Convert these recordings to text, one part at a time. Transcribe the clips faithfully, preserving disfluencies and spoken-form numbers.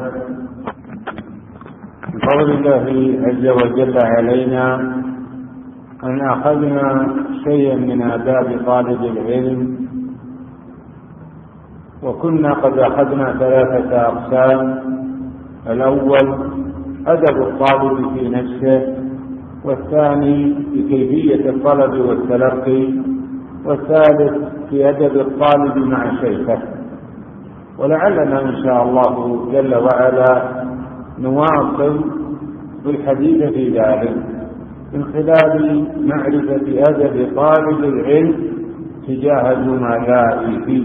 بفضل الله عز وجل علينا أن أخذنا شيئا من آداب طالب العلم، وكنا قد أخذنا ثلاثة أقسام. الأول أدب الطالب في نفسه، والثاني في كيفية الطلب والتلقي، والثالث في أدب الطالب مع شيخه. ولعلنا إن شاء الله جل وعلا نواصل بالحديث في ذلك من خلال معرفة أدب طالب العلم تجاه زملائه.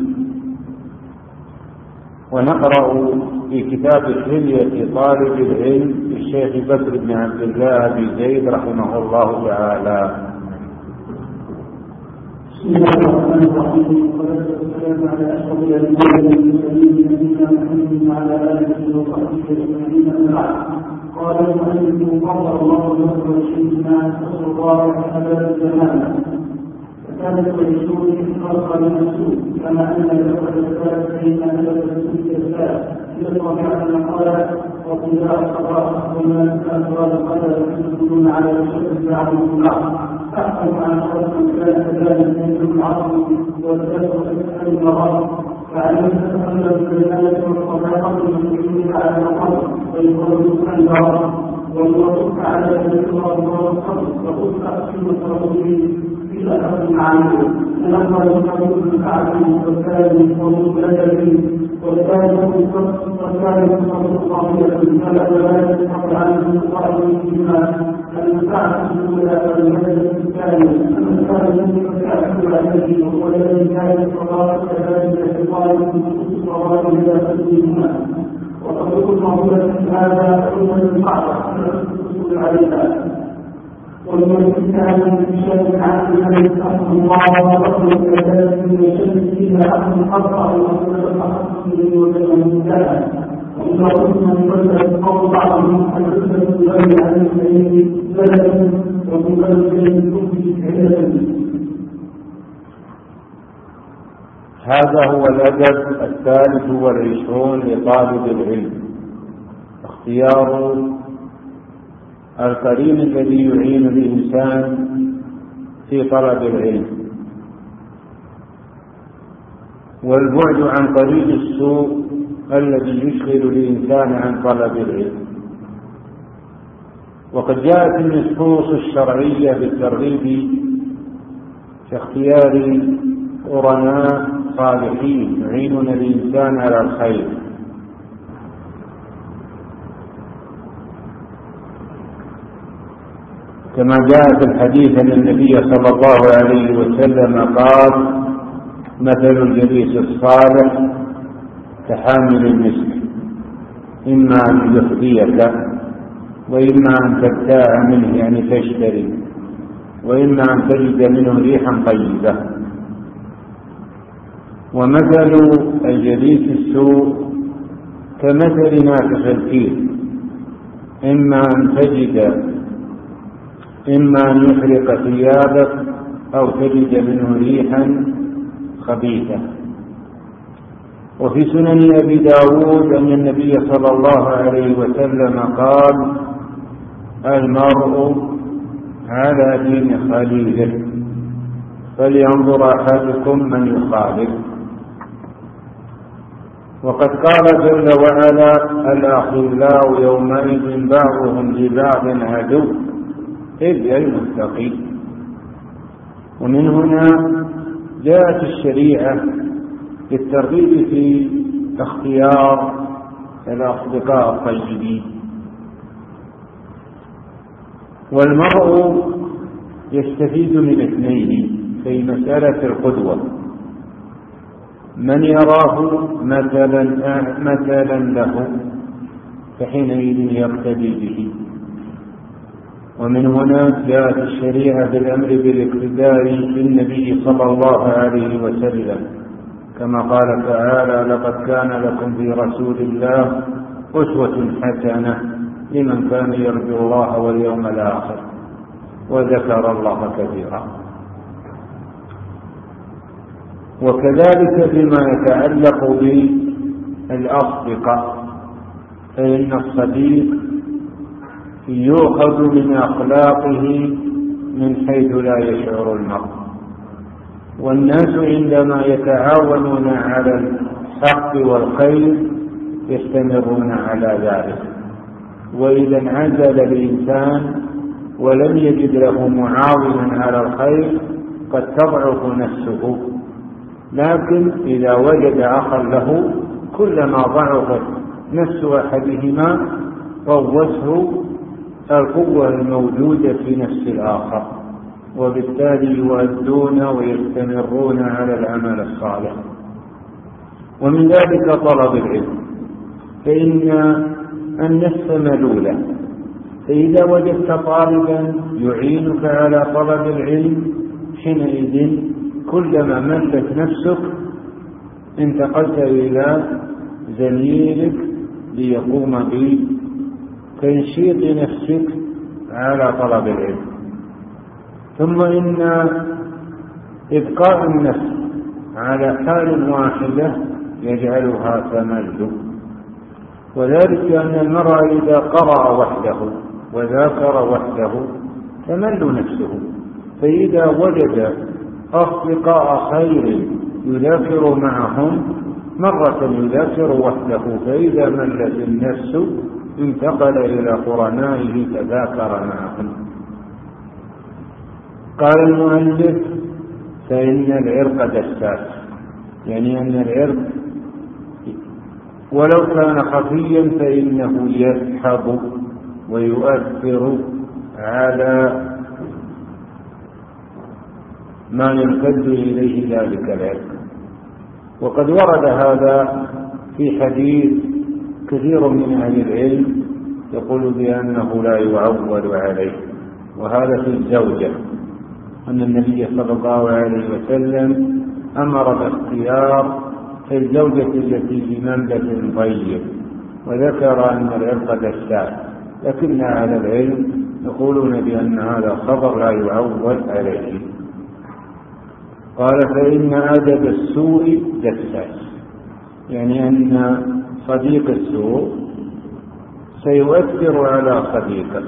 ونقرأ في كتاب حلية طالب العلم للشيخ بكر بن عبد الله بن زيد رحمه الله تعالى. بسم الله الرحمن الرحيم، والصلاة والسلام على أشرف الأنبياء والمرسلين نبينا محمد وعلى آله وصحبه أجمعين، أما بعد. قال المؤلف قال الله له وشيخنا نسأل الله حباب الزمان. فكانت الرسول خلق للرسول كما أن لقد الزاد بين أن الرسول الزاد يطلع على قال وطلاع القضاء وما أسرى القدر يسجدون على الشرك بعضهم البعض. أحكم عن خلق كان كذلك من العظم والكسر المرض، فعليه تتخلى بالبيانات والصداقة المسلمين على القبر ويقولون عن العظم والوصف على الإكرام والصبر وقل تقسيم الرسول في أحد المعاني ونقل القول بالعدل والثالث والمبادئ والثالث والثالث والصالحة فلا ولا يستطيع عن القائل بما المنفعة الأولى والمدى الثاني المنفعة التي تأكل عليه والذي كان الصلاة كذلك القائل بالصلاة إلى تسليمها. وطريق المعروفة في هذا أول القاعدة الرسول عليها والمن كان بشيء عن من يتقي الله ورسوله كذلك من يشد فيها أهل الخطأ وأهل الحق به وجل كان. وإذا قلنا ببلد قول بعضهم الحدث بغير عن السيد بلد وببلد الكفر علة. هذا هو الأدب الثالث والعشرون لطالب العلم، اختيار القرين الذي يعين الإنسان في طلب العلم، والبعد عن طريق السوء الذي يشغل الإنسان عن طلب العلم. وقد جاءت النصوص الشرعية بالترغيب في اختيار قرناء صالحين يعينون الإنسان على الخير، كما جاء في الحديث أن النبي صلى الله عليه وسلم قال: مثل الجليس الصالح كحامل المسك، إما أن يخفيك وإما أن تبتاع منه يعني تشتري، وإما أن تجد منه ريحا طيبة. ومثل الجليس السوء كمثل نافخ الكير، إما أن تجد إما أن يحرق ثيابك أو تجد منه ريحا خبيثة. وفي سنن أبي داود أن النبي صلى الله عليه وسلم قال: المرء على دين خليله فلينظر أحدكم من يخالف. وقد قال جل وعلا: الأخلاء يومئذ بعضهم لبعض عدو إلا المتقين. ومن هنا جاءت الشريعة بالترغيب في اختيار الأصدقاء الطيبين. والمرء يستفيد من اثنين في مسألة القدوة: من يراه مثلا مثلا له فحينئذ يقتدي به. ومن هنا جاءت الشريعة بالأمر بالاقتداء بالنبي صلى الله عليه وسلم، كما قال تعالى: لقد كان لكم في رسول الله أسوة حسنة لمن كان يرجو الله واليوم الآخر وذكر الله كثيرا. وكذلك فيما يتعلق بالأصدقاء، فإن الصديق يؤخذ من أخلاقه من حيث لا يشعر المرء. والناس عندما يتعاونون على الحق والخير يستمرون على ذلك، وإذا انعزل الإنسان ولم يجد له معاونا على الخير قد تضعف نفسه، لكن إذا وجد أخا له كلما ضعفت نفس أحدهما قوته القوة الموجودة في نفس الآخر، وبالتالي يؤدون ويستمرون على العمل الصالح. ومن ذلك طلب العلم، فإن النفس ملولة، فإذا وجدت طالبا يعينك على طلب العلم حينئذ كلما ملت نفسك انتقلت إلى زميلك ليقوم بتنشيط نفسك على طلب العلم. ثم إن إبقاء النفس على حال واحدة يجعلها تمل، وذلك أن المرء إذا قرأ وحده وذاكر وحده تمل نفسه، فإذا وجد أصدقاء خير يذاكر معهم مرة يذاكر وحده، فإذا ملت النفس انتقل إلى قرنائه فذاكر معهم. قال المؤلف: فإن العرق دساس، يعني أن العرق ولو كان خفيا فإنه يسحب ويؤثر على ما يمتد إليه ذلك العرق. وقد ورد هذا في حديث كثير من أهل العلم يقول بأنه لا يعول عليه، وهذا في الزوجة، أن النبي صلى الله عليه وسلم أمر باختيار الزوجة التي بمنبت طيب، وذكر أن العرق دساس، لكن أهل العلم يقولون بأن هذا خبر لا يعول عليه. قال: فإن أدب السوء دساس، يعني أن صديق السوء سيؤثر على صديقه.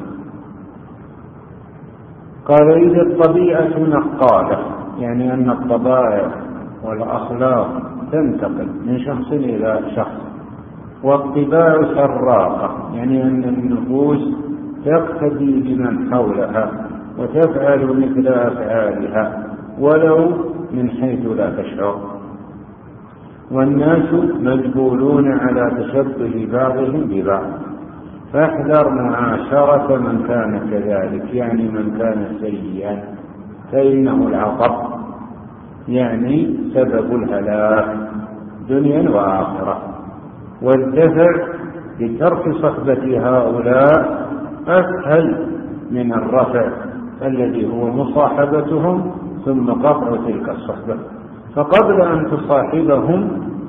قال: إذا الطبيعة نقالة، يعني أن الطبائع والأخلاق تنتقل من شخص إلى شخص، والطباع سراقة، يعني أن النفوس تقتدي بمن حولها وتفعل مثل أفعالها ولو من حيث لا تشعر. والناس مجبولون على تشبه بعضهم ببعض، فاحذر معاشرة من كان كذلك، يعني من كان سيئا، فإنه العطب، يعني سبب الهلاك دنيا وآخرة. والدفع بترك صحبة هؤلاء أسهل من الرفع الذي هو مصاحبتهم ثم قطع تلك الصحبة. فقبل أن تصاحبهم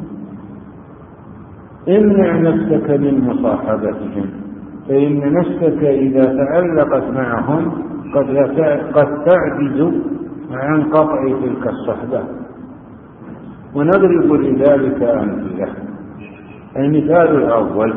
امنع نفسك من مصاحبتهم، فإن نفسك إذا تعلقت معهم قد تعجز عن قطع تلك الصحبة. ونضرب لذلك أمثلة. المثال الأول: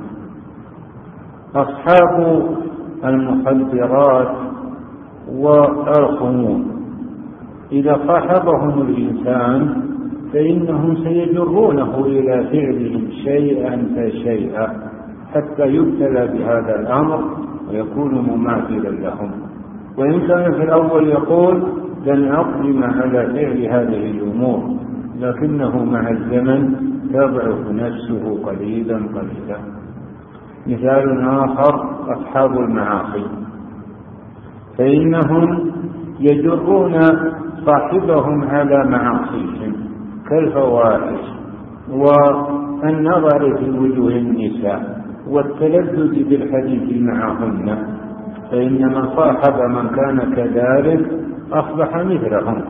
أصحاب المخدرات والخمور، إذا صاحبهم الإنسان فإنهم سيجرونه إلى فعلهم شيئا فشيئا حتى يبتلى بهذا الأمر ويكون مماثلا لهم. وإن كان في الأول يقول لن أقدم على فعل هذه الأمور، لكنه مع الزمن تضعف نفسه قليلا قليلا. مثال آخر: أصحاب المعاصي، فإنهم يجرون صاحبهم على معاصيهم كالفواحش والنظر في وجوه النساء والتلذذ بالحديث معهن، فإن من صاحب من كان كذلك أصبح مثلهم.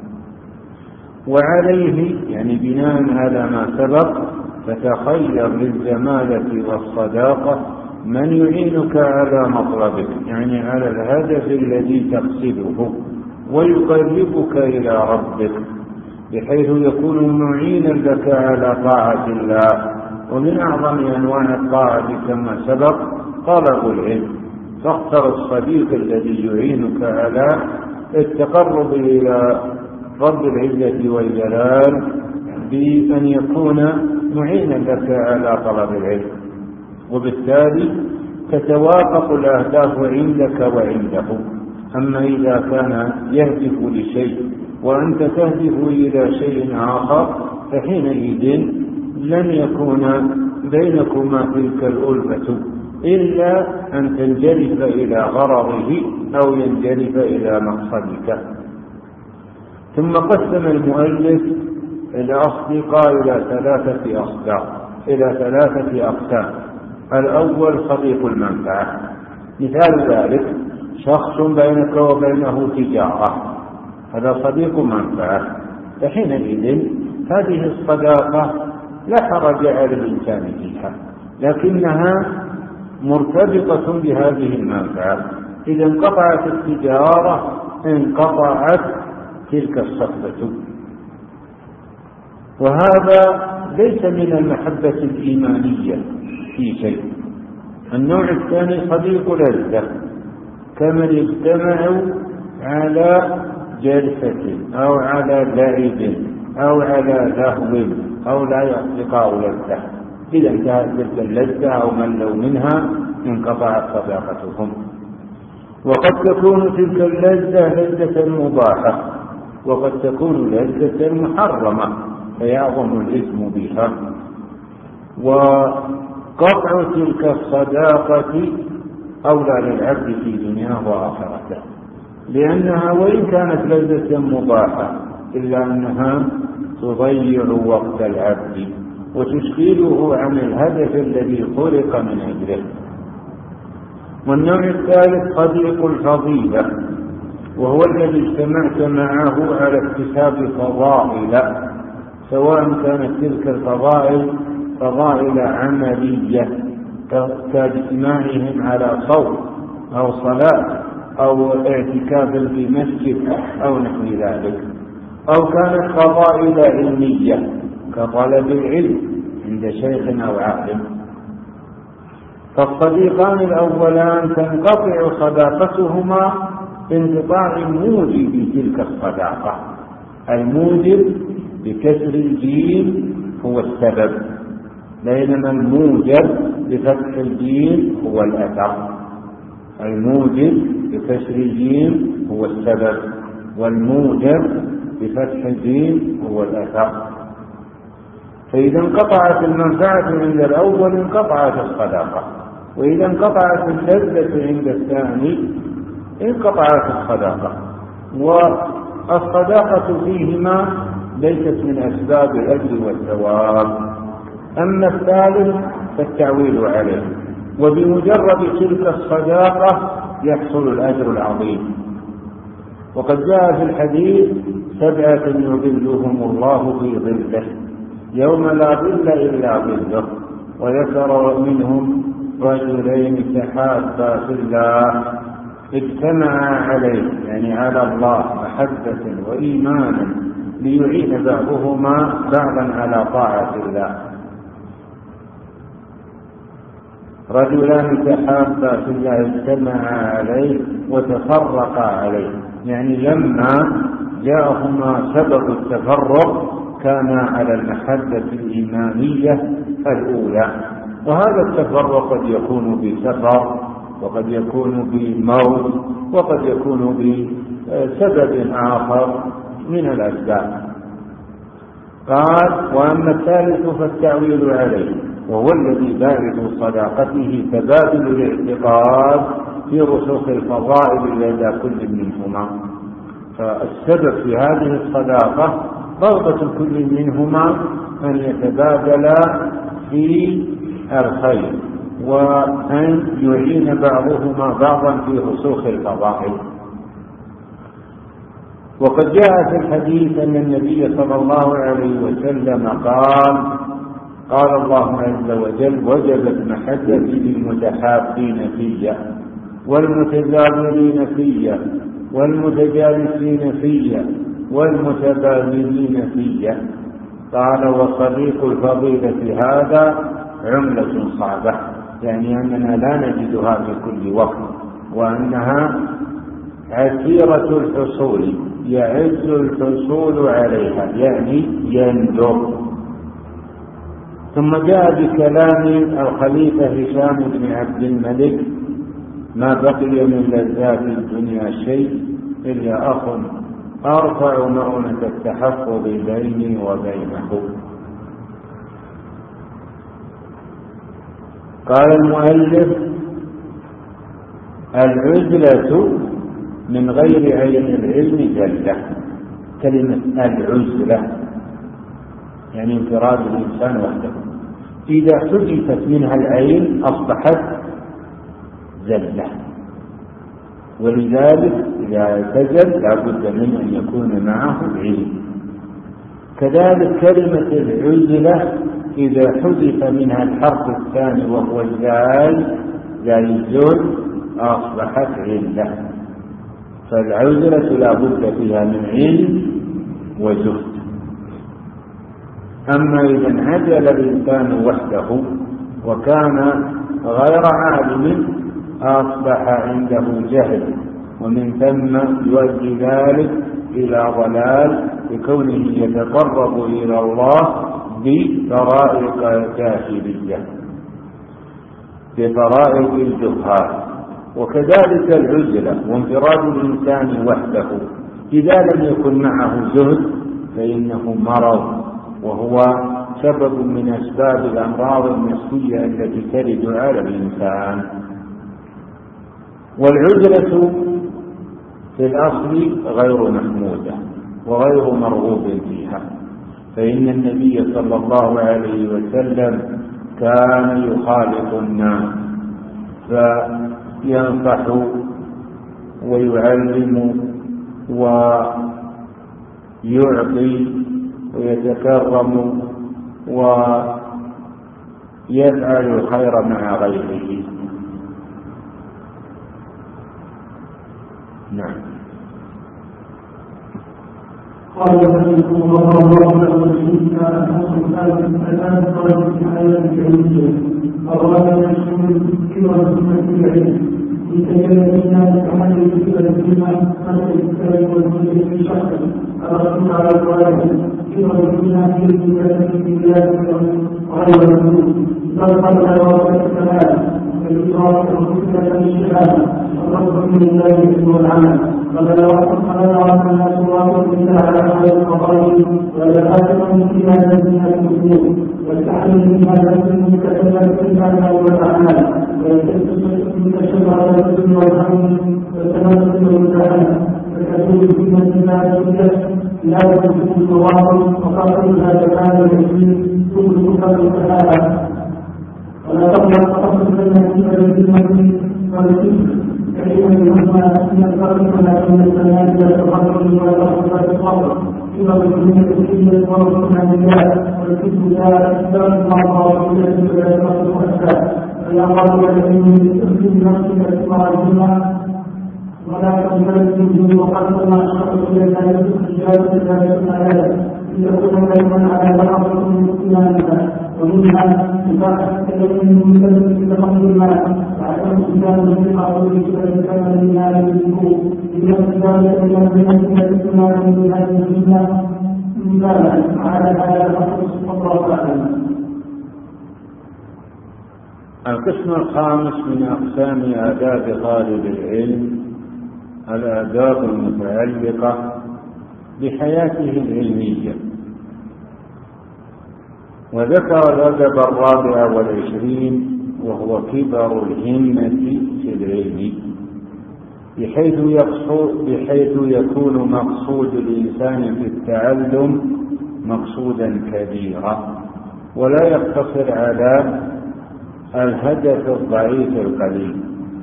وعليه، يعني بناء على ما سبق، فتخير للزمالة والصداقة من يعينك على مطلبك، يعني على الهدف الذي تقصده، ويقربك إلى ربك، بحيث يكون معينا لك على طاعة الله ومن أعظم أنواع الطاعة كما سبق طلب العلم، فاختر الصديق الذي يعينك على التقرب إلى رب العزة والجلال بأن يكون معينا لك على طلب العلم، وبالتالي تتوافق الأهداف عندك وعنده. أما إذا كان يهدف لشيء وأنت تهدف إلى شيء آخر فحينئذ لن يكون بينكما تلك الألفة إلا أن تنجلب إلى غرضه أو ينجلب إلى مقصدك. ثم قسم المؤلف الأصدقاء إلى ثلاثة أصداق إلى ثلاثة أقسام. الأول صديق المنفعة، مثال ذلك شخص بينك وبينه تجارة، هذا صديق منفعة، فحينئذ هذه الصداقة لا حرج على الإنسان فيها، لكنها مرتبطة بهذه المنفعة. إذا انقطعت التجارة انقطعت تلك الصحبة، وهذا ليس من المحبة الإيمانية في شيء. النوع الثاني صديق لذة، كمن اجتمعوا على جلسة أو على لعب أو على لهو أو لا أصدقاء لذة، إذا انتهت تلك اللذة أو ملوا منها انقطعت صداقتهم. وقد تكون تلك اللذة لذة مباحة، وقد تكون لذة محرمة فيعظم الإثم بها. وقطع تلك الصداقة أولى للعبد في دنياه وآخرته، لأنها وإن كانت لذة مباحة إلا أنها تضيع وقت العبد وتشغله عن الهدف الذي خلق من أجله. والنوع الثالث صديق الفضيلة، وهو الذي اجتمعت معه على اكتساب فضائل، سواء كانت تلك الفضائل فضائل عملية كاجتماعهم على صوم أو صلاة أو اعتكاف في مسجد أو نحو ذلك، أو كانت فضائل علمية كطلب العلم عند شيخ أو عالم. فالصديقان الأولان تنقطع صداقتهما بانقطاع موجب تلك الصداقة. الموجب بكسر الجيم هو السبب، بينما الموجب بفتح الجيم هو الأثر. الموجب بكسر الجيم هو السبب، والموجب بفتح الجيم هو الأثر. فإذا انقطعت المنفعة عند الأول انقطعت الصداقة، وإذا انقطعت اللذة عند الثاني انقطعت الصداقة. والصداقة فيهما ليست من أسباب الأجر والثواب. أما الثالث فالتعويل عليه، وبمجرد تلك الصداقة يحصل الأجر العظيم. وقد جاء في الحديث سبعة يظلهم الله في ظله يوم لا ظل إلا ظله، وذكر منهم رجلين تحابا في الله اجتمعا عليه، يعني على الله محبة وإيمانا ليعين بعضهما بعضا على طاعة الله. رجلان تحابا في الله اجتمعا عليه وتفرقا عليه، يعني لما جاءهما سبب التفرق كان على المحبة الإيمانية الأولى. وهذا التفرق قد يكون بسفر، وقد يكون بموت، وقد يكون بسبب آخر من الأسباب. قال: وأما الثالث فالتعويل عليه، وهو الذي باعث صداقته تبادل الاعتقاد في رسوخ الفضائل لدى كل منهما. فالسبب في هذه الصداقة رغبة كل منهما أن يتبادلا في الخير، وأن يعين بعضهما بعضا في رسوخ الفضائل. وقد جاء في الحديث أن النبي صلى الله عليه وسلم قال: قال الله عز وجل: وجبت محبتي للمتحابين في والمتزاورين في والمتجالسين في والمتبادلين في. قال: وصديق الفضيلة هذا عملة صعبة، يعني أننا لا نجدها في كل وقت، وأنها عسيرة الحصول، يعز الحصول عليها، يعني يندر. ثم جاء بكلام الخليفة هشام بن عبد الملك: ما بقي من لذات الدنيا شيء إلا أخ أرفع مؤونة التحفظ بيني وبينه. قال المؤلف: العزلة من غير عين العلم جلة. كلمة العزلة يعني انفراد الإنسان وحده، إذا حذفت منها العين أصبحت زلة، ولذلك إذا اعتزل لابد من أن يكون معه علم. كذلك كلمة العزلة إذا حذف منها الحرف الثاني وهو الزال زال الزل أصبحت علة. فالعزلة لابد فيها من علم وزهد. أما إذا انعزل الإنسان وحده وكان غير عالم أصبح عنده جهل، ومن ثم يؤدي ذلك إلى ضلال بكونه يتقرب إلى الله بطرائق جاهلية، بطرائق الجهال. وكذلك العزلة وانفراد الإنسان وحده إذا لم يكن معه زهد فإنه مرض، وهو سبب من أسباب الأمراض النفسية التي ترد على الإنسان. والعزلة في الأصل غير محمودة وغير مرغوب فيها، فإن النبي صلى الله عليه وسلم كان يخالط الناس فينصح ويعلم ويعطي ويتكرم ويفعل الخير مع غيره. نعم. قال رحمه الله تعالى: وشهدنا أنه كان الآن قال في حياة العلمية أراد أن يشمل كبر سنة العلم لتجلى الناس عن الكبر فيما خلق الكلام والمجد في شخص الرسول على الوالد كبر فيما في الكلام في بلاد غير المسلم بل قبل وقت الكلام فالإدراك والفتنة للشهادة الرد من الله والعمل فلا وقت الناس واقع بالله على هذا القضايا ولا آثم في هذا من المسلمين والتحليل من هذا المتكلم في هذا والأعمال ويتشبه على الدين والهم والتمسك والمتعلم فكثير من الناس لا يكون الواقع وقاتل هذا كان العلم كل كتاب الكلام ولا تقبل تقصد النتيجة للمسلمين والكفر كلمة يهمها أن الفرق ما بين المنازل والتقرب والأرض والصبر إلى الدنيا التي ورسول عن الله والكتب لا إسلام مع الله التي لا تصل أسباب فيا قال الذين يستخدم نفسك اسمع الجمعة ولا تنفرد به وقد ما أشرت إلى ذلك الإجابة ذلك الآيات ليكون دائما على بعض من إيمانها ومنها إباحة التكلم من كلمة تقبل المال وعدم استخدام الشيخ أو الاستخدام من هذه الذكور لنفس ذلك من بنفسها الاستثمار من هذه الجملة مثالا على هذا الأصل والله أعلم. القسم الخامس من أقسام آداب طالب العلم الآداب المتعلقة بحياته العلمية، وذكر الأدب الرابع والعشرين وهو كبر الهمة في العلم، بحيث يقصد بحيث يكون مقصود الإنسان في التعلم مقصودا كبيرا ولا يقتصر على الهدف الضعيف القليل.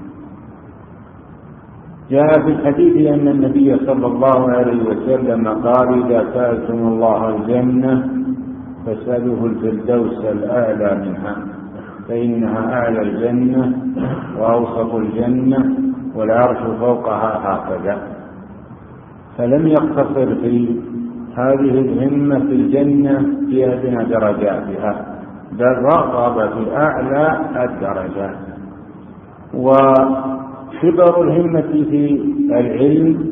جاء في الحديث أن النبي صلى الله عليه وسلم قال: إذا سألتم الله الجنة فاسألوه الفردوس الأعلى منها، فإنها أعلى الجنة وأوسط الجنة والعرش فوقها هكذا. فلم يقتصر في هذه الهمة في الجنة في أدنى درجاتها، بل رغب في أعلى الدرجات. وكبر الهمة في العلم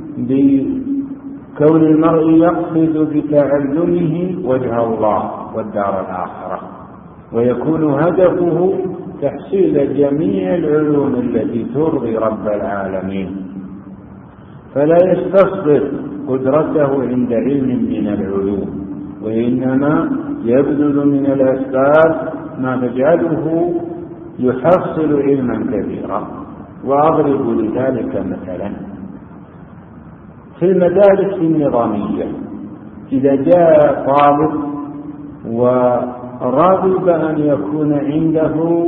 بكون المرء يقصد بتعلمه وجه الله والدار الآخرة، ويكون هدفه تحصيل جميع العلوم التي ترضي رب العالمين، فلا يستصغر قدرته عند علم من العلوم، وإنما يبذل من الأسباب ما تجعله يحصل علما كبيرا. وأضرب لذلك مثلا في المدارس النظامية، إذا جاء طالب ورغب أن يكون عنده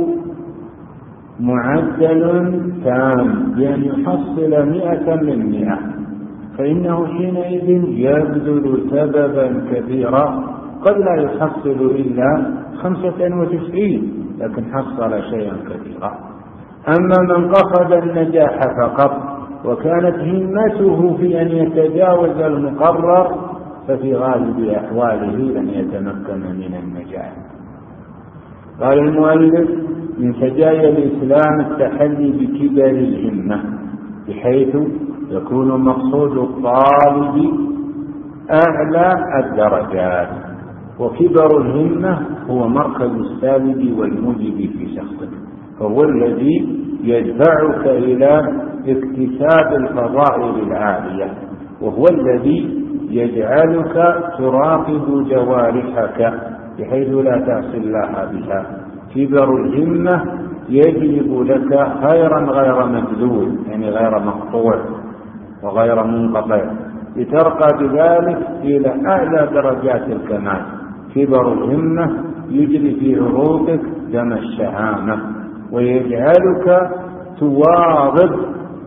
معدل تام بأن يحصل مئة من مئة، فإنه حينئذ يبذل سببا كبيرا قد لا يحصل إلا خمسة وتسعين، لكن حصل شيئا كثيرا. أما من قصد النجاح فقط وكانت همته في أن يتجاوز المقرر، ففي غالب أحواله لن يتمكن من النجاح. قال المؤلف: من سجايا الإسلام التحلي بكبر الهمة، بحيث يكون مقصود الطالب أعلى الدرجات. وكبر الهمة هو مركز السالب والموجب في شخصك، فهو الذي يدفعك إلى اكتساب الفضائل العالية، وهو الذي يجعلك تراقب جوارحك بحيث لا تعصي الله بها. كبر الهمة يجلب لك خيرا غير مبذول، يعني غير مقطوع وغير منقطع، لترقى بذلك إلى أعلى درجات الكمال. كبر الهمة يجري في عروقك دم الشهامة، ويجعلك تواظب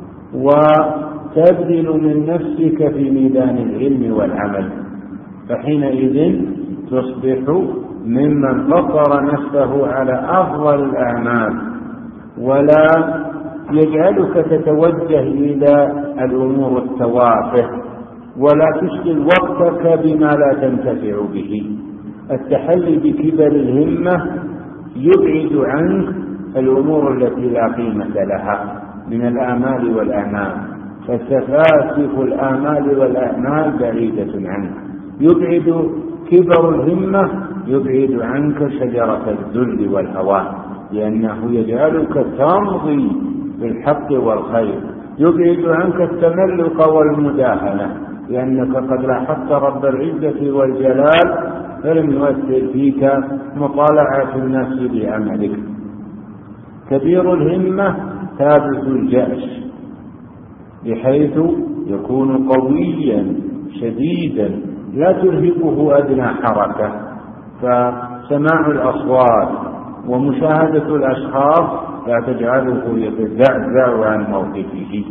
وتبذل من نفسك في ميدان العلم والعمل، فحينئذ تصبح ممن فطر نفسه على أفضل الأعمال، ولا يجعلك تتوجه إلى الأمور التوافه، ولا تشغل وقتك بما لا تنتفع به. التحلي بكبر الهمة يبعد عنك الأمور التي لا قيمة لها من الآمال والأعمال، فسفاسف الآمال والأعمال بعيدة عنك. يبعد كبر الهمة يبعد عنك شجرة الذل والهوان، لأنه يجعلك تمضي بالحق والخير. يبعد عنك التملق والمداهنة، لأنك قد لاحظت رب العزة والجلال فلم يؤثر فيك مطالعة الناس بعملك. كبير الهمة ثابت الجأش، بحيث يكون قويا شديدا لا ترهقه أدنى حركة، فسماع الأصوات ومشاهدة الأشخاص لا تجعله يتزعزع عن موقفه.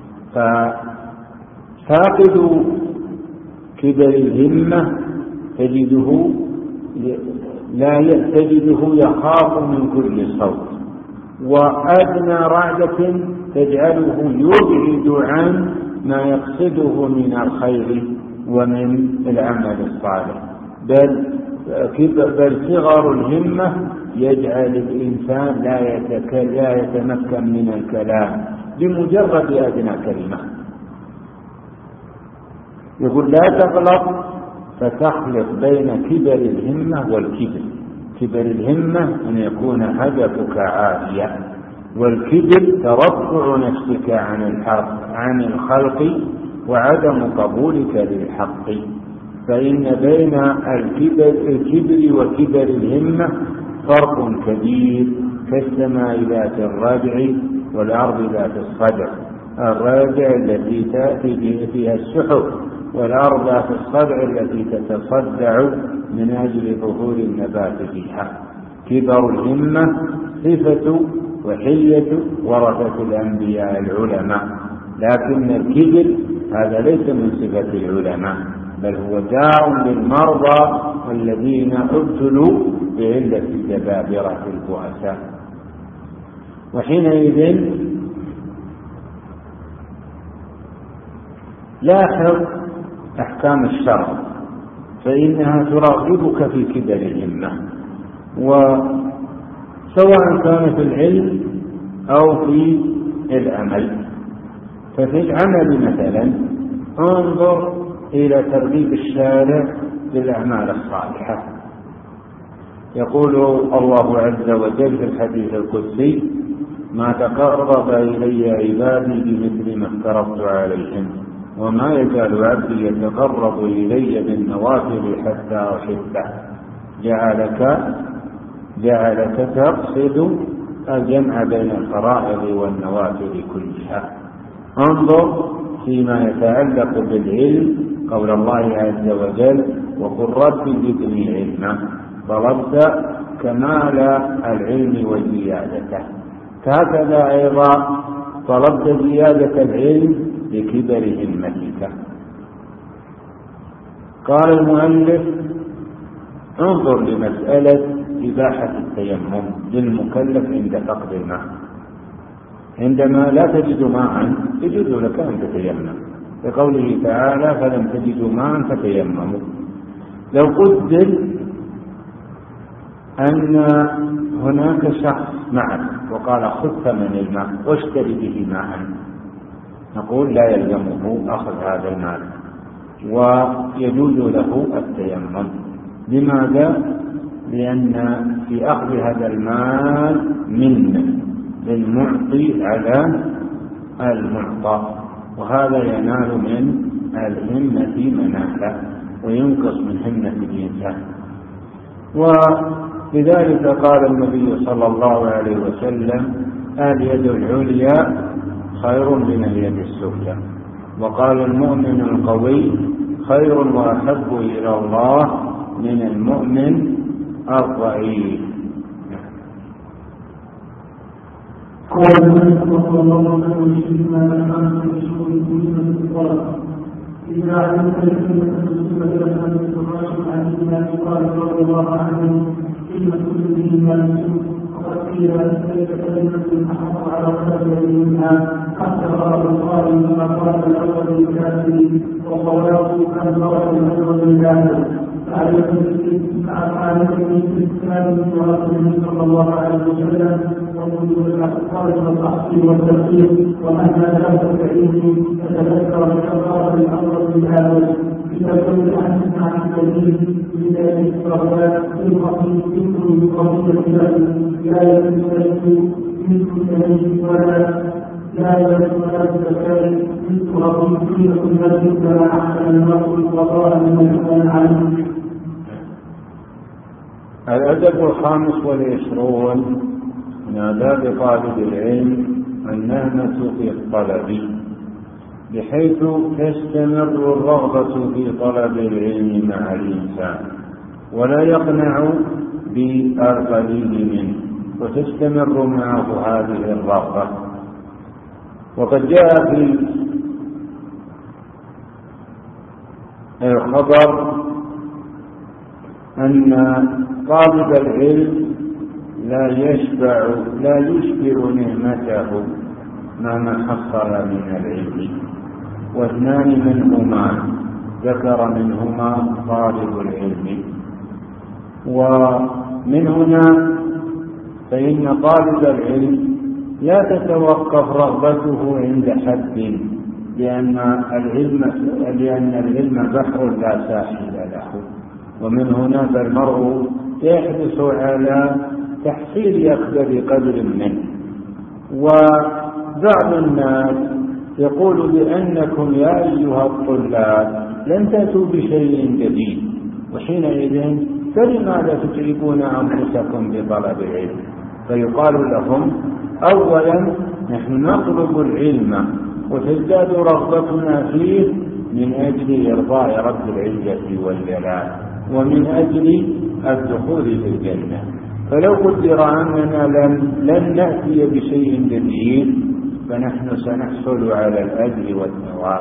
ففاقد كبر الهمة تجده لا تجده يخاف من كل صوت، وأدنى رعدة تجعله يبعد عن ما يقصده من الخير ومن العمل الصالح. بل بل صغر الهمة يجعل الإنسان لا لا يتمكن من الكلام بمجرد أدنى كلمة. يقول: لا تغلط فتخلط بين كبر الهمة والكبر. كبر الهمة أن يكون هدفك عاليا، والكبر ترفع نفسك عن الحق عن الخلق وعدم قبولك للحق. فإن بين الكبر, الكبر وكبر الهمة فرق كبير، كالسماء ذات الرجع والأرض ذات الصدع. الرجع التي تأتي فيها السحب، والأرض ذات الصدع التي تتصدع من أجل ظهور النبات فيها. كبر الهمة صفة وحلية ورثة الأنبياء العلماء، لكن الكبر هذا ليس من صفة العلماء، بل هو داء للمرضى الذين ابتلوا بعلة الجبابرة البؤساء. وحينئذ لاحظ أحكام الشرع، فإنها تراقبك في كبر الهمة. وسواء كان في العلم أو في العمل. ففي العمل مثلا انظر إلى ترغيب الشارع بالأعمال الصالحة. يقول الله عز وجل في الحديث القدسي: ما تقرب إلي عبادي بمثل ما افترضت عليهم وما يزال عبدي يتقرب إلي بالنوافل حتى أحبه. جعلك جعلك تقصد الجمع بين الفرائض والنوافل كلها. انظر فيما يتعلق بالعلم قول الله عز وجل: وقل رب زدني علما. طلبت كمال العلم وزيادته. هكذا أيضا طلبت زيادة العلم لكبر همتك. قال المؤلف: انظر لمسألة إباحة التيمم للمكلف عند فقد الماء. عندما لا تجد ماء يجوز لك أن تتيمم، لقوله تعالى: فلم تجدوا ماء فتيمموا. لو قدر أن هناك شخص معك وقال: خذ ثمن الماء واشتري به ماء، نقول لا يلزمه أخذ هذا المال ويجوز له التيمم. لماذا؟ لأن في أخذ هذا المال منه للمعطي على المعطى، وهذا ينال من الهمة منافع وينقص من همة الإنسان. ولذلك قال النبي صلى الله عليه وسلم: اليد العليا خير من اليد السفلى. وقال: المؤمن القوي خير وأحب إلى الله من المؤمن الضعيف. قال النبي صلى الله عليه وسلم: ما كان يشكر المسلم في الطلب إذا علمت الكلمة المسلمة لها من الراشد عن الناس قال رضي الله عنه: كلمة كل به ما يسوء وقد قيل ليس كلمة أحق على قدر منها حتى قال القائل كما قال الأول للكافر وقوله كان ضرب الأول للكافر. فعلى الاستسلام من رسول صلى الله عليه وسلم ومن الأفكار والتحصيل والتفسير ومهما ذهب بعيد فتذكر الشرار الأمر بالهذا إذا كنت أنت عن الدليل لذلك الصلاة في الخطيب منكم بقضية لا يمكن منكم تنجي ولا لا يمكن الزكاة منكم رضي فيكم المسجد كما أحسن المرء وقال من كان عنه. الأدب الخامس والعشرون من آداب طالب العلم النهمة في الطلب، بحيث تستمر الرغبة في طلب العلم مع الإنسان ولا يقنع بالقليل منه وتستمر معه هذه الرغبة. وقد جاء في الخبر أن طالب العلم لا يشبع لا يشبع نعمته ما حصل من العلم، واثنان منهما ذكر منهما طالب العلم. ومن هنا فإن طالب العلم لا تتوقف رغبته عند حد، لأن العلم لأن العلم بحر لا ساحل له. ومن هنا فالمرء يحرص على تحصيل أكبر قدر منه. وبعض الناس يقول بأنكم يا أيها الطلاب لن تأتوا بشيء جديد، وحينئذ فلماذا تتعبون أنفسكم بطلب العلم؟ فيقال لهم: أولا نحن نطلب العلم وتزداد رغبتنا فيه من أجل إرضاء رب العزة والجلال ومن أجل الدخول في الجنة. فلو قدر أننا لن, لن نأتي بشيء جديد فنحن سنحصل على الأجر والثواب.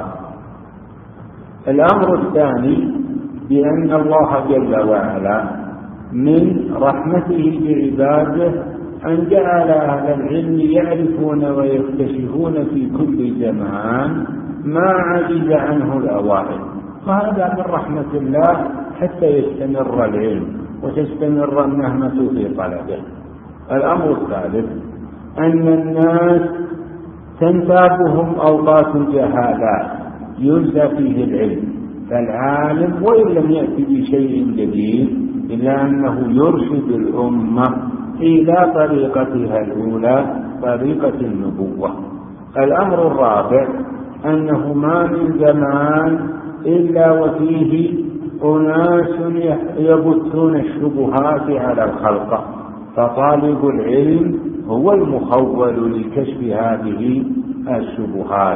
الأمر الثاني بأن الله جل وعلا من رحمته بعباده أن جعل أهل العلم يعرفون ويكتشفون في كل زمان ما عجز عنه الأوائل، وهذا من رحمة الله حتى يستمر العلم. وتستمر النهمة في طلبه. الأمر الثالث أن الناس تنتابهم أوقات الجهالات ينسى فيه العلم، فالعالم وإن لم يأتي بشيء جديد إلا أنه يرشد الأمة إلى طريقتها الأولى، طريقة النبوة. الأمر الرابع أنه ما من زمان إلا وفيه أناس يبثون الشبهات على الخلق، فطالب العلم هو المخول لكشف هذه الشبهات.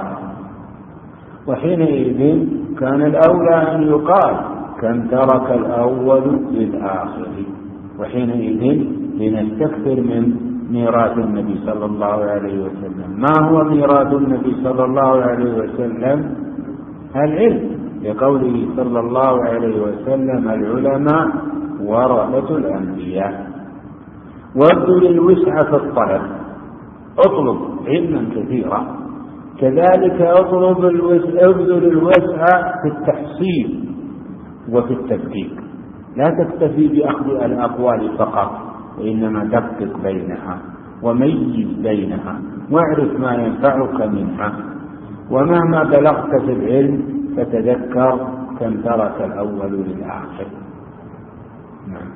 وحينئذ كان الأولى أن يقال كم ترك الأول للآخر، وحينئذ لنستكثر من ميراث النبي صلى الله عليه وسلم. ما هو ميراث النبي صلى الله عليه وسلم؟ العلم، لقوله صلى الله عليه وسلم العلماء ورثة الأنبياء. وابذل الوسع في الطلب، اطلب علما كثيرا، كذلك اطلب الوسع، ابذل الوسع في التحصيل وفي التدقيق، لا تكتفي بأخذ الأقوال فقط، وإنما دقق بينها وميز بينها واعرف ما ينفعك منها. ومهما بلغت في العلم فتذكر كم ترك الأول للآخر. نعم.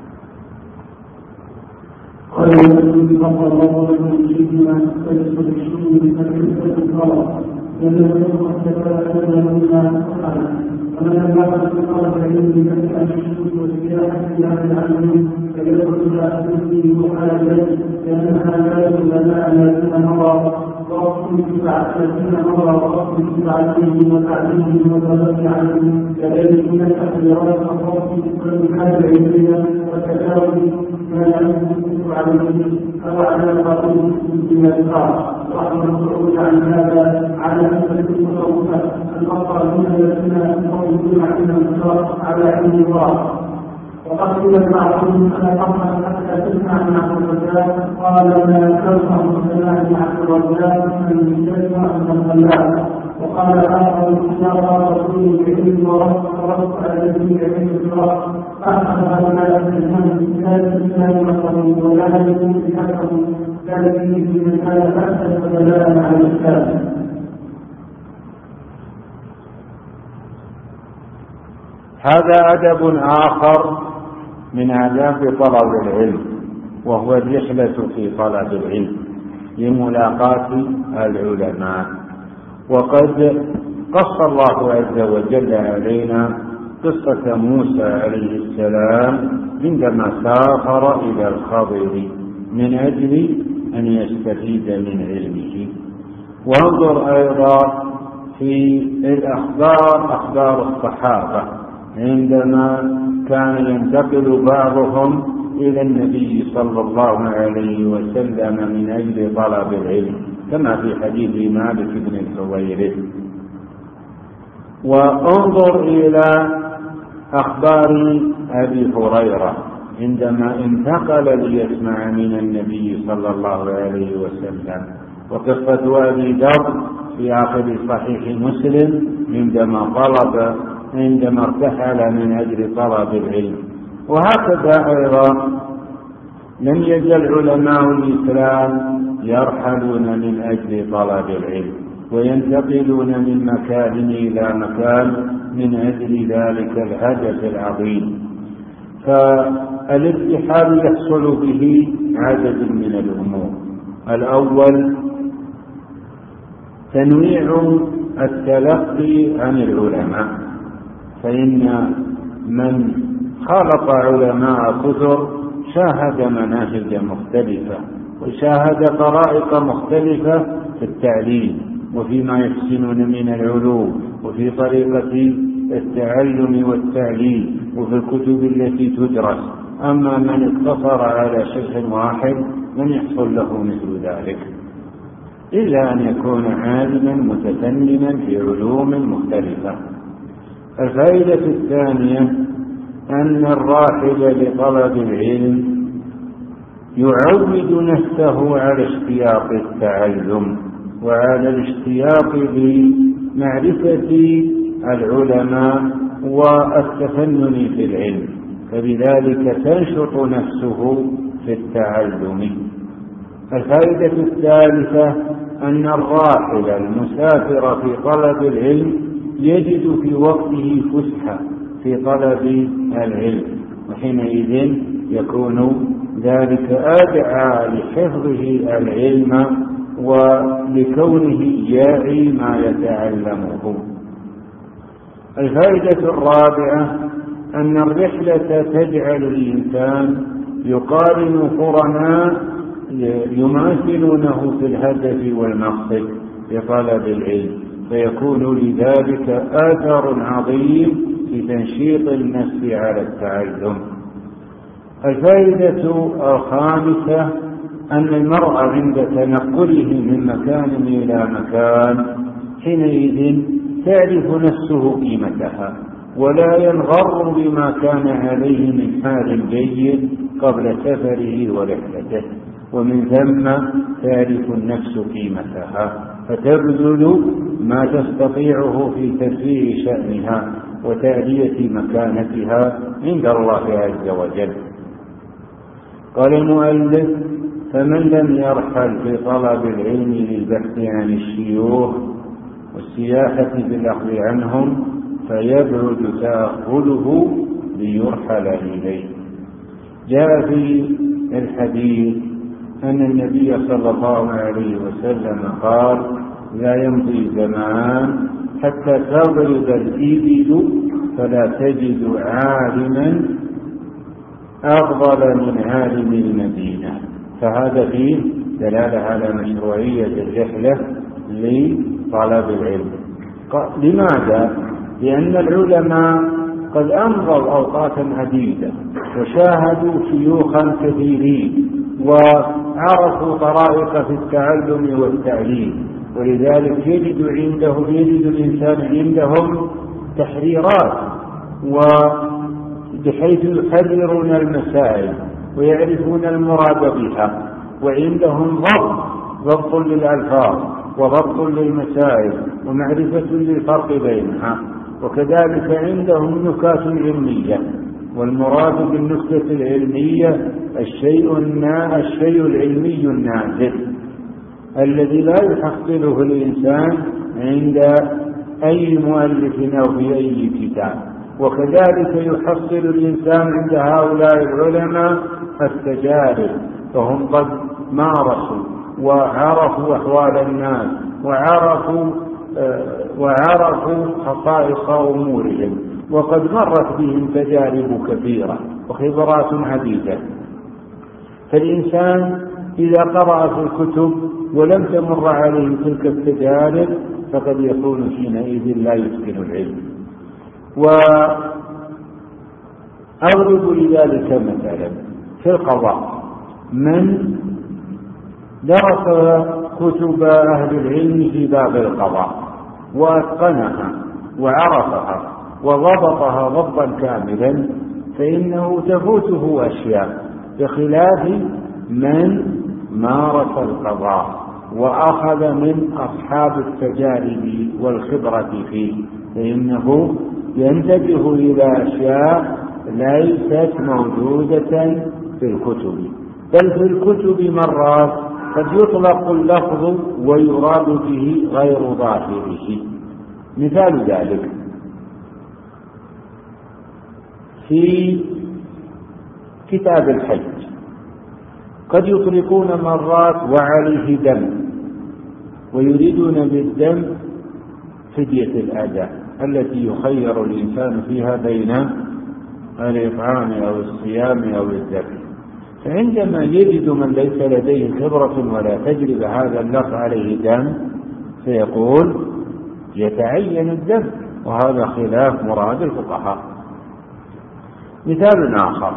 قال النبي صلى الله عليه وسلم تجسد الشيء فتجسد الغرض لم يكن حتى مما فعل. ومن لم يعرف بطلب العلم فكأن الشيء والسياحة في هذا العلم فيدخل إلى أهله وحاجته، لأنها لا يبنى الذين مضى وأصل الذين مضى وأصل تعليمهم وتعليمهم والتلقي عنهم، كذلك من الأهل رأس الصوت كل حاجة إليها وتجاوز ما يمكن عليه أو على القانون بما يقع. وأما الخروج عن هذا على نسبة المتصوفة الأفضل من الذين يقولون عن الانتصار على علم الله. وقد قيل بعضهم أن الأفضل حتى تسمع من عبد الرزاق قال ما تنفع السماع من عبد الرزاق من تسمع من الخلاق. وقال آخر إشارة رسول العلم ورفع الذي يعلم الصراط أخذ هؤلاء من الهم لا الإسلام نصره ولا يكون بحقه كان فيه من كان أحسن فدلاء على الإسلام. هذا أدب آخر من آداب طلب العلم، وهو الرحلة في طلب العلم لملاقاة العلماء. وقد قص الله عز وجل علينا قصة موسى عليه السلام عندما سافر إلى الخضر من أجل أن يستفيد من علمه. وانظر أيضا في الأخبار، أخبار الصحابة عندما كان ينتقل بعضهم إلى النبي صلى الله عليه وسلم من أجل طلب العلم، كما في حديث مالك بن الحويرث. وانظر إلى أخبار أبي هريرة عندما انتقل ليسمع من النبي صلى الله عليه وسلم، وقصة أبي ذر في آخر صحيح مسلم عندما طلب عندما ارتحل من أجل طلب العلم. وهكذا أيضا لم يزل علماء الإسلام يرحلون من أجل طلب العلم وينتقلون من مكان إلى مكان من أجل ذلك الهدف العظيم. فالارتحال يحصل به عدد من الأمور. الأول تنويع التلقي عن العلماء، فإن من خالط علماء كثر شاهد مناهج مختلفة وشاهد طرائق مختلفة في التعليم وفيما يحسنون من العلوم وفي طريقة التعلم والتعليم وفي الكتب التي تدرس. أما من اقتصر على شيء واحد لن يحصل له مثل ذلك، إلا أن يكون عالما متفننا في علوم مختلفة. الفائدة الثانية أن الراحل لطلب العلم يعود نفسه على اشتياق التعلم وعلى الاشتياق بمعرفة العلماء والتفنن في العلم، فبذلك تنشط نفسه في التعلم. الفائدة الثالثة أن الراحل المسافر في طلب العلم يجد في وقته فسحة في طلب العلم، وحينئذ يكون ذلك أدعى لحفظه العلم ولكونه يعي ما يتعلمه. الفائدة الرابعة أن الرحلة تجعل الإنسان يقارن قرناء يماثلونه في الهدف والمقصد لطلب العلم، فيكون لذلك آثر عظيم في تنشيط النفس على التعلم. الفائدة الخامسة أن المرء عند تنقله من مكان إلى مكان حينئذ تعرف نفسه قيمتها، ولا ينغر بما كان عليه من حال جيد قبل سفره ورحلته، ومن ثم تعرف النفس قيمتها فتبذل ما تستطيعه في ترفيع شأنها وتعلية مكانتها عند الله عز وجل. قال المؤلف: فمن لم يرحل في طلب العلم للبحث عن الشيوخ والسياحة بالأخذ عنهم فيبعد تأخذه ليرحل إليه. جاء في الحديث أن النبي صلى الله عليه وسلم قال: لا يمضي زمان حتى تضرب الإبل فلا تجد عالما أفضل من عالم المدينة. فهذا فيه دلالة على مشروعية الرحلة لطلب العلم. لماذا؟ لأن العلماء قد أمضوا أوقاتا عديدة وشاهدوا شيوخا كثيرين وعرفوا طرائق في التعلم والتعليم، ولذلك يجد عندهم يجد الإنسان عندهم تحريرات بحيث يحررون المسائل ويعرفون المراد بها، وعندهم ضبط ضبط للألفاظ وضبط للمسائل ومعرفة للفرق بينها، وكذلك عندهم نكات علمية. والمراد بالنكتة العلمية الشيء الشيء العلمي النازل الذي لا يحصله الإنسان عند أي مؤلف أو في أي كتاب، وكذلك يحصل الإنسان عند هؤلاء العلماء التجارب، فهم قد مارسوا وعرفوا أحوال الناس وعرفوا وعرفوا خصائص أمورهم، وقد مرت بهم تجارب كثيرة وخبرات عديدة. فالإنسان إذا قرأ في الكتب ولم تمر عليه تلك التجارب فقد يكون حينئذ لا يتقن العلم. وأضرب لذلك مثلا في القضاء: من درس كتب أهل العلم في باب القضاء وأتقنها وعرفها وضبطها ضبطا كاملا فإنه تفوته أشياء، بخلاف من مارس القضاء وأخذ من أصحاب التجارب والخبرة فيه، فإنه ينتبه إلى أشياء ليست موجودة في الكتب، بل في الكتب مرات قد يطلق اللفظ ويراد به غير ظاهره. مثال ذلك في كتاب الحج قد يطلقون مرات وعليه دم ويريدون بالدم فدية الأداء التي يخير الإنسان فيها بين الإطعام أو الصيام أو الذبح. فعندما يجد من ليس لديه خبرة ولا تجربة هذا اللفظ عليه دم فيقول يتعين الدم، وهذا خلاف مراد الفقهاء. مثال آخر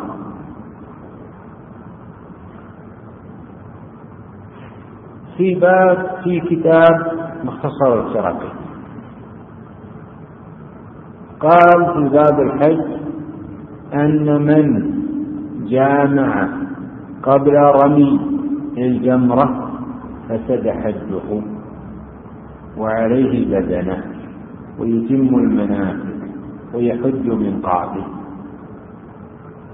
في باب في كتاب مختصر السراقي قال في باب الحج أن من جامع قبل رمي الجمرة فسد حجه وعليه بدنه ويتم المناسك ويحج من قابل.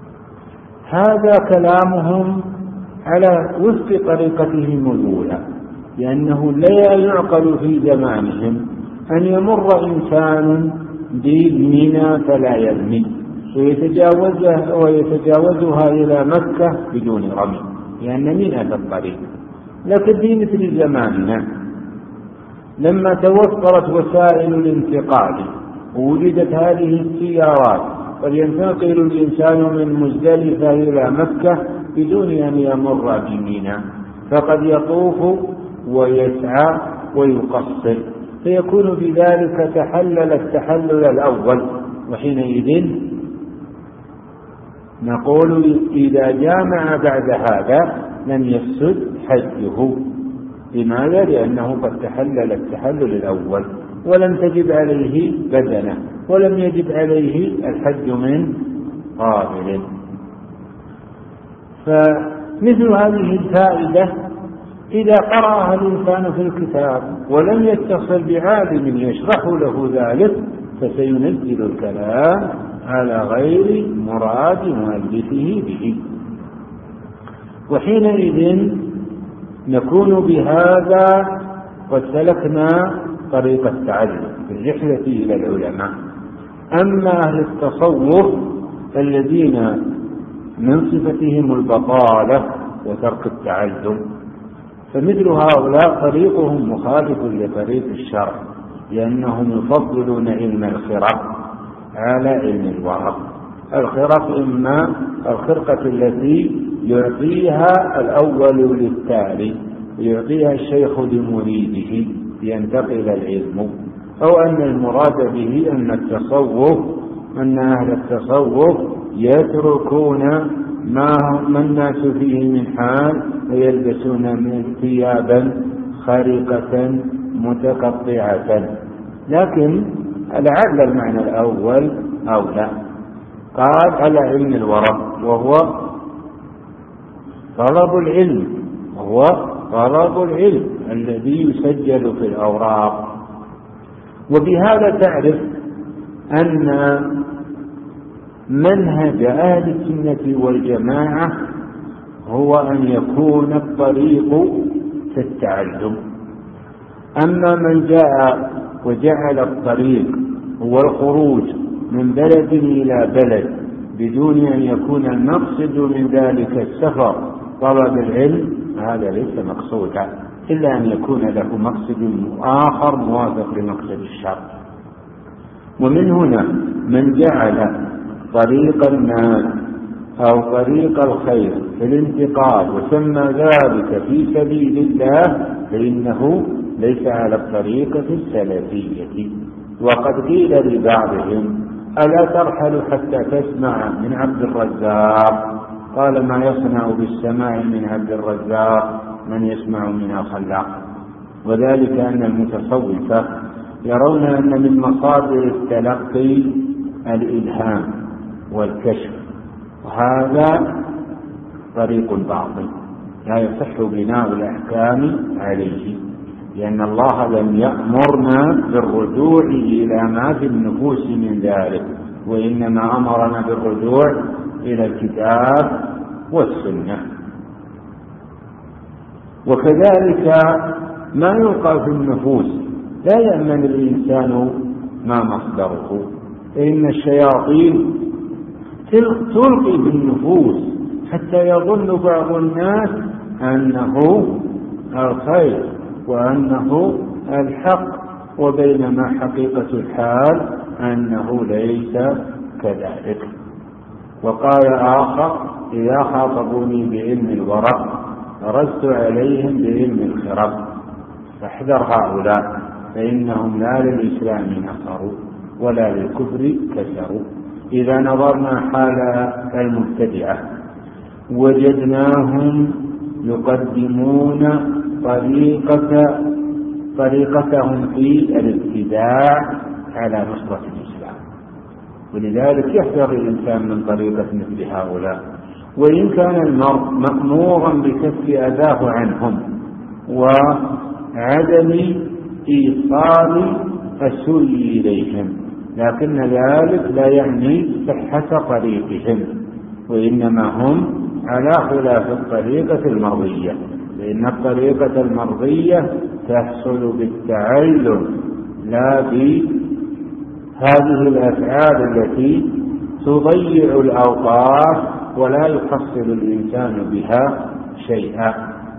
هذا كلامهم على وفق طريقتهم الأولى، لأنه لا يعقل في زمانهم أن يمر إنسان بمنى فلا يرمي ويتجاوزها, ويتجاوزها إلى مكة بدون رمي، لأن منى في الطريق. لكن في مثل زماننا لما توفرت وسائل الانتقال ووجدت هذه السيارات، قد ينتقل الإنسان من مزدلفة إلى مكة بدون أن يمر بمنى، فقد يطوف ويسعى ويقصر، فيكون بذلك تحلل التحلل الأول. وحينئذ نقول إذا جامع بعد هذا لم يفسد حجه. لماذا؟ لأنه قد تحلل التحلل الأول ولم تجب عليه بدنه ولم يجب عليه الحج من قابل. فمثل هذه الفائدة إذا قرأها الإنسان في الكتاب ولم يتصل بعالم يشرح له ذلك فسينزل الكلام على غير مراد مؤلفه به، وحينئذ نكون بهذا قد سلكنا طريق التعلم في الرحلة إلى العلماء. أما أهل التصوف الذين من صفتهم البطالة وترك التعلم فمثل هؤلاء طريقهم مخالف لطريق الشرع، لأنهم يفضلون علم الخرق على علم الورق. الخرق إما الخرقة التي يعطيها الأول للتالي، يعطيها الشيخ لمريده لينتقل العلم، أو أن المراد به أن التصوف أن أهل التصوف يتركون ما الناس فيه من حال ويلبسون من ثيابا خارقة متقطعة. لكن لعل المعنى الأول أولى. قال على علم الورق وهو طلب العلم، وهو طلب العلم الذي يسجل في الأوراق. وبهذا تعرف أن منهج أهل السنة والجماعة هو أن يكون الطريق في التعلم. أما من جاء وجعل الطريق هو الخروج من بلد إلى بلد بدون أن يكون المقصد من ذلك السفر طلب العلم، هذا ليس مقصودا، إلا أن يكون له مقصد آخر موافق لمقصد الشرع. ومن هنا من جعل طريق الناس أو طريق الخير في الانتقال وسمى ذلك في سبيل الله فإنه ليس على الطريقة السلفية. وقد قيل لبعضهم ألا ترحل حتى تسمع من عبد الرزاق؟ قال ما يصنع بالسماع من عبد الرزاق من يسمع من الخلاق. وذلك أن المتصوفة يرون أن من مصادر التلقي الإلهام والكشف، وهذا طريق باطل لا يصح بناء الأحكام عليه، لأن الله لم يأمرنا بالرجوع إلى ما في النفوس من ذلك، وإنما أمرنا بالرجوع إلى الكتاب والسنة. وكذلك ما يلقى في النفوس لا يأمن الإنسان ما مصدره، فإن الشياطين تلقي بالنفوس حتى يظن بعض الناس أنه الخير وأنه الحق، وبينما حقيقة الحال أنه ليس كذلك. وقال آخر إذا خاطبوني بعلم الورق رزت عليهم بعلم الخرق، فاحذر هؤلاء فإنهم لا للإسلام نصروا ولا للكفر كسروا. إذا نظرنا حال المبتدعة وجدناهم يقدمون طريقة طريقتهم في الابتداع على نصرة الإسلام، ولذلك يحذر الإنسان من طريقة مثل هؤلاء، وإن كان المرء مأمورا بكف أذاه عنهم وعدم إيصال السوء إليهم، لكن ذلك لا يعني صحة طريقهم، وإنما هم على خلاف الطريقة المرضية، لأن الطريقة المرضية تحصل بالتعلم لا بهذه الأفعال التي تضيع الأوقات ولا يحصل الإنسان بها شيئا.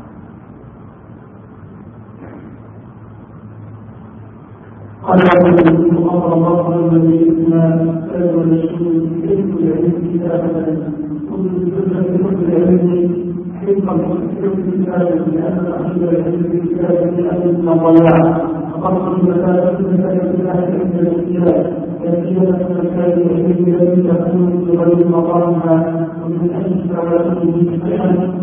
قال النبي صلى الله عليه وسلم كان الرسول يحب العلم كتابة كل كل علم حفظا حفظ كتابة لأن أخذ العلم كتابة لأن الضياع فقط المسائل المسائل عند الاختلاف كثيرا من الكلام العلم الذي تكون بغير مقامها ومن أجل توازنه شيئا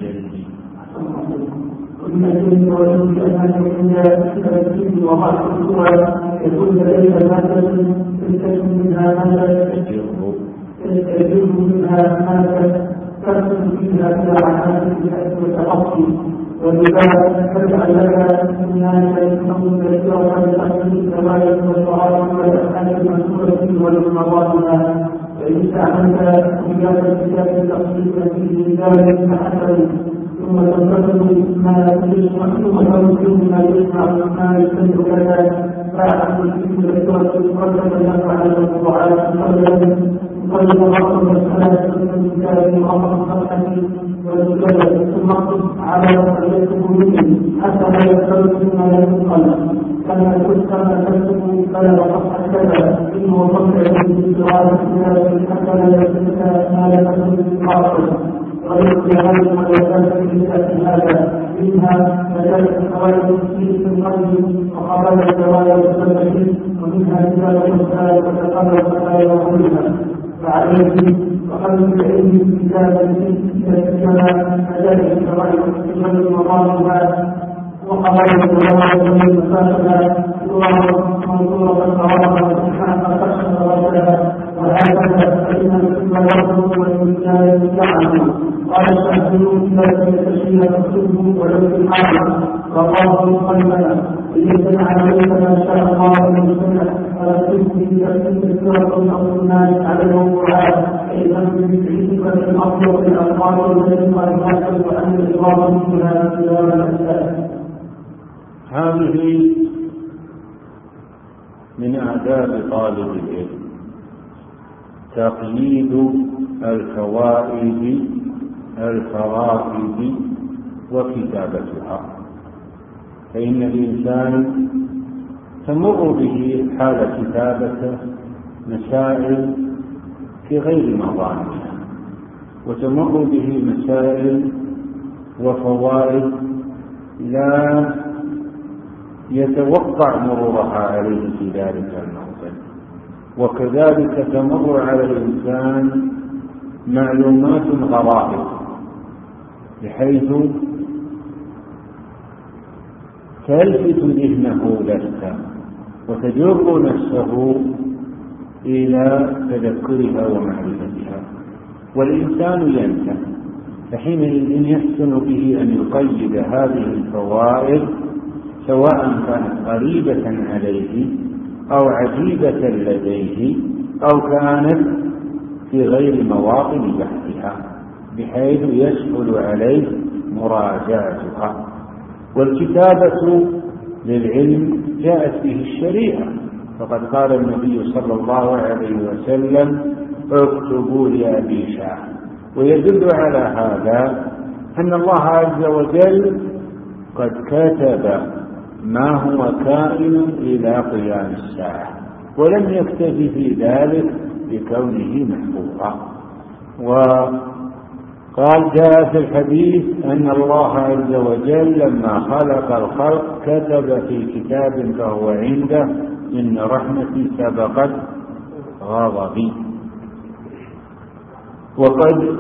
ومن أجل توازنه أنها عند الترتيب وضعف الصور يكون لديها مادة تستجد منها مادة تستجد منها مادة ترسل فيها إلى عمالة الحد والتقصي ولذلك تجعل لك من هذا الحكم كثيرا عن الأصل الزوايا والصعاب والأفعال المنصورة والمضامنة فإن استعملت إجابة كتاب التقصير فيه ذلك فحسن ثم تنتظر ما يسمع ثم تنتظر ما يسمع ما يسمع كذا فاعلم في كثيرة القدر ينفع الموضوعات قبل قبل وقت المسألة من كتاب وقت الصفحة والمجلد ثم على وقته حتى لا يختلف مما ينقل كما كما تكتب فلا صفحة كذا إنه صفحة بالقراءة حتى لا يختلف ما لا تكتب بالقراءة ويقضي ما يزال في هذا منها مجالس الحوادث في القلب وقبل الزوايا والسبب ومنها رسالة الرسالة وتقرب الرسالة وغيرها فعليه وقلب العلم كتابا كما مجالس الحوادث في غير مقامها وقبل الزوايا والمسافة منظورة الصواب والامتحان فقد وغيرها وهكذا فإن الحكم يرفض والإنسان يعلم قال الشافعي لا تتشيء تكتبه ولو في الحرم والله قلبنا إن سمع عليك ما شاء الله من سنة فلا تكتب في كثيرة أو الناس عليه القرآن فإذا بالعلم فالأصل في الألفاظ التي قد تحصل عن الإضافة منها في الأسئلة. هذه من آداب طالب العلم تقييد الفوائد الفرائض وكتابتها، فإن الإنسان تمر به حال كتابة مسائل في غير مظانها، وتمر به مسائل وفوائد لا يتوقع مرورها عليه في ذلك الموطن، وكذلك تمر على الإنسان معلومات غرائب بحيث تلفت ذهنه لك وتجر نفسه إلى تذكرها ومعرفتها، والإنسان ينسى، فحينئذ يحسن به أن يقيد هذه الفوائد سواء كانت غريبة عليه أو عجيبة لديه أو كانت في غير مواطن بحثها، بحيث يسهل عليه مراجعتها. والكتابة للعلم جاءت به الشريعة، فقد قال النبي صلى الله عليه وسلم اكتبوا لأبي شاه، ويدل على هذا أن الله عز وجل قد كتب ما هو كائن إلى قيام الساعة، ولم يكتفي في ذلك بكونه محفوظا. وقال جاء في الحديث أن الله عز وجل لما خلق الخلق كتب في كتاب فهو عنده إن رحمتي سبقت غضبي. وقد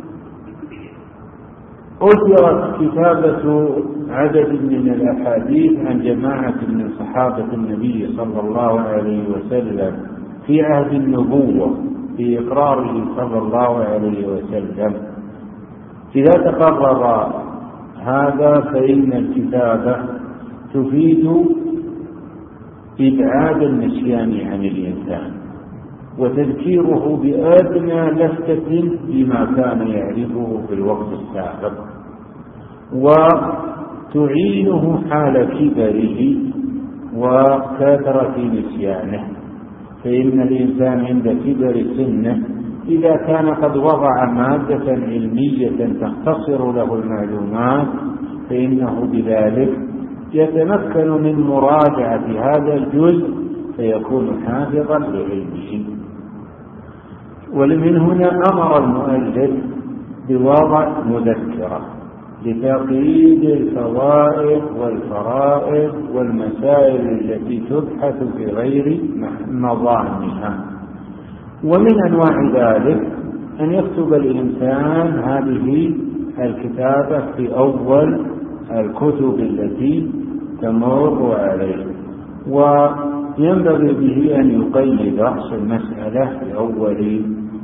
أثرت كتابة عدد من الأحاديث عن جماعة من صحابة النبي صلى الله عليه وسلم في عهد النبوة في إقراره صلى الله عليه وسلم. إذا تقرر هذا فإن الكتابة تفيد إبعاد النسيان عن الإنسان، وتذكيره بأدنى لفتة بما كان يعرفه في الوقت السابق، وتعينه حال كبره وكثرة نسيانه. فإن الإنسان عند كبر سنه إذا كان قد وضع مادة علمية تختصر له المعلومات فإنه بذلك يتمكن من مراجعة هذا الجزء فيكون حافظا لعلمه. ومن هنا أمر المؤلف بوضع مذكرة لتقييد الفوائد والفرائض والمسائل التي تبحث في غير مظانها. ومن أنواع ذلك أن يكتب الإنسان هذه الكتابة في أول الكتب التي تمر عليه، وينبغي به أن يقيد رأس المسألة في أول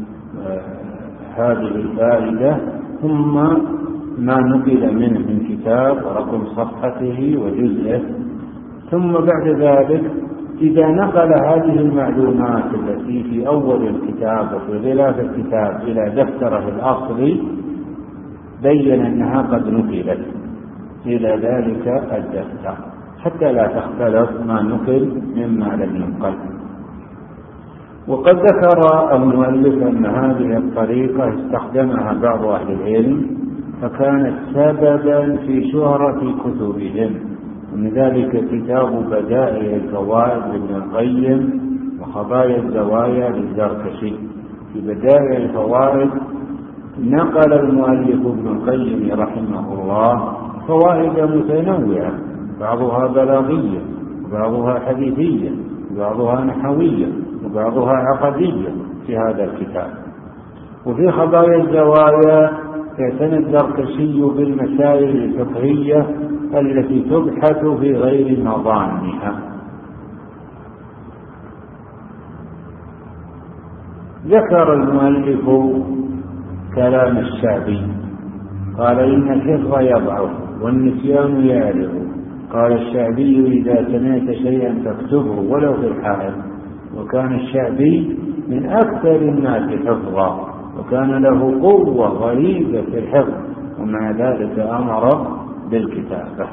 هذه الفائدة، ثم ما نقل منه من كتاب ورقم صفحته وجزءه، ثم بعد ذلك إذا نقل هذه المعلومات التي في أول الكتاب وفي غلاف الكتاب إلى دفتره الأصلي بين أنها قد نقلت إلى ذلك الدفتر حتى لا تختلف ما نقل مما لم ينقل. وقد ذكر المؤلف أن هذه الطريقة استخدمها بعض أهل العلم فكانت سببا في شهرة كتبهم، ومن ذلك كتاب بدائع الفوائد لابن القيم وخبايا الزوايا للزركشي. في بدائع الفوائد نقل المؤلف ابن القيم رحمه الله فوائد متنوعة، بعضها بلاغية وبعضها حديثية وبعضها نحوية وبعضها عقدية في هذا الكتاب. وفي خبايا الزوايا اعتنى الزركشي بالمسائل الفقهية التي تبحث في غير مظانها. ذكر المؤلف كلام الشعبي قال إن الحفظ يضعف والنسيان يعرف. قال الشعبي إذا سمعت شيئا فاكتبه ولو في الحائط. وكان الشعبي من أكثر الناس حفظا وكان له قوة غريبة في الحفظ، ومع ذلك أمر بالكتابة.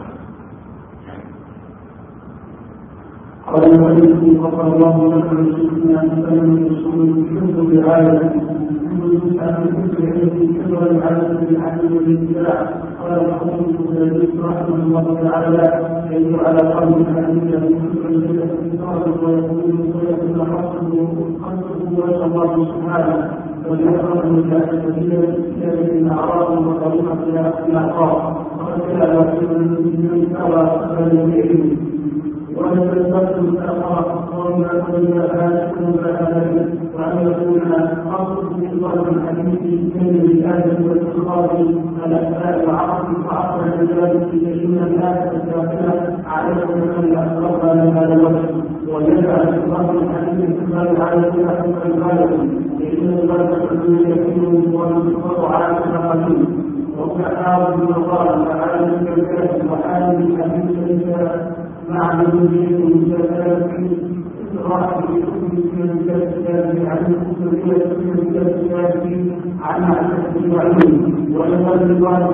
قال المؤلف غفر الله لكم الشيخنا مثلا من رسول الحمد بعالم الحمد عن كل علم كبر العالم بالحمد والابتلاع. قال محمود بن زيد رحمه الله تعالى يجب على قلب الحديث من كل الكتاب ويقول ويقول خلقه وجه الله سبحانه وليقرأ من الكتاب كتاب الأعراض وطريقة الأعراض. وقد كان رسول المسلمين أرى أهل العلم وأن الفصل الآخر وما كنا آتكم فآتكم وأن يكون أصل في طلب الحديث من الآية والإخراج الأسماء وعقل وعقل الرجال في تشميل الآية الداخلة عليكم أن أسرقها من هذا الوجه ويجعل طلب الحديث كما على حكم الغالب لأن الغالب يكون والانتصار على المقادير وكأعرض المقال فعالم الكلام وحالم الحديث مع الوجود والجلال راح بحكم من الكتاب عن الكتاب من الكتاب عن معرفة العلم ولقد الله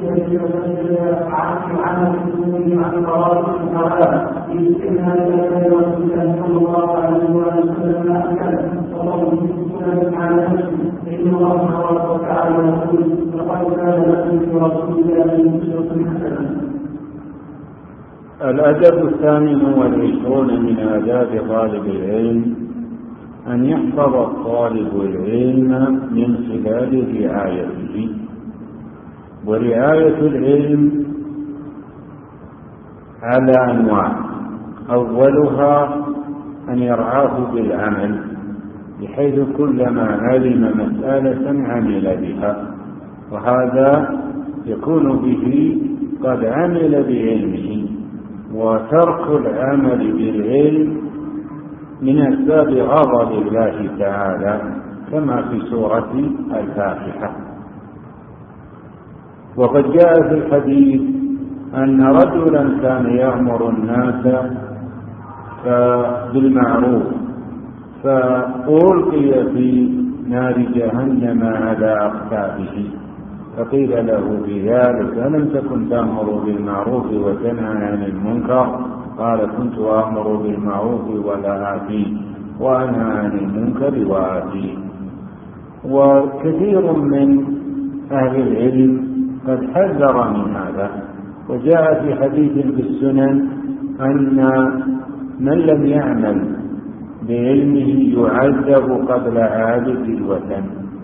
عن عن الكتب عن قرار الحرام يمكنها الى رسول الله صلى الله عليه وسلم اكل وهو مسلم على نفسه فان الله تبارك وتعالى يقول لقد كان لكم في رسول الله اسوة حسنة. الأدب الثامن والعشرون من آداب طالب العلم أن يحفظ الطالب العلم من خلال رعايته. ورعاية العلم على أنواع، أولها أن يرعاه بالعمل بحيث كلما علم مسألة عمل بها، وهذا يكون به قد عمل بعلمه. وترك العمل بالعلم من أسباب غضب الله تعالى كما في سورة الفاتحة. وقد جاء في الحديث أن رجلا كان يأمر الناس بالمعروف فألقي في نار جهنم على أقتابه، فقيل له بذلك: ألم تكن تأمر بالمعروف وتنهى عن المنكر؟ قال: كنت أأمر بالمعروف ولا آتي، وأنهى عن المنكر وآتي. وكثير من أهل العلم قد حذر من هذا، وجاء في حديث في السنن أن من لم يعمل بعلمه يعذب قبل عابد الوثن.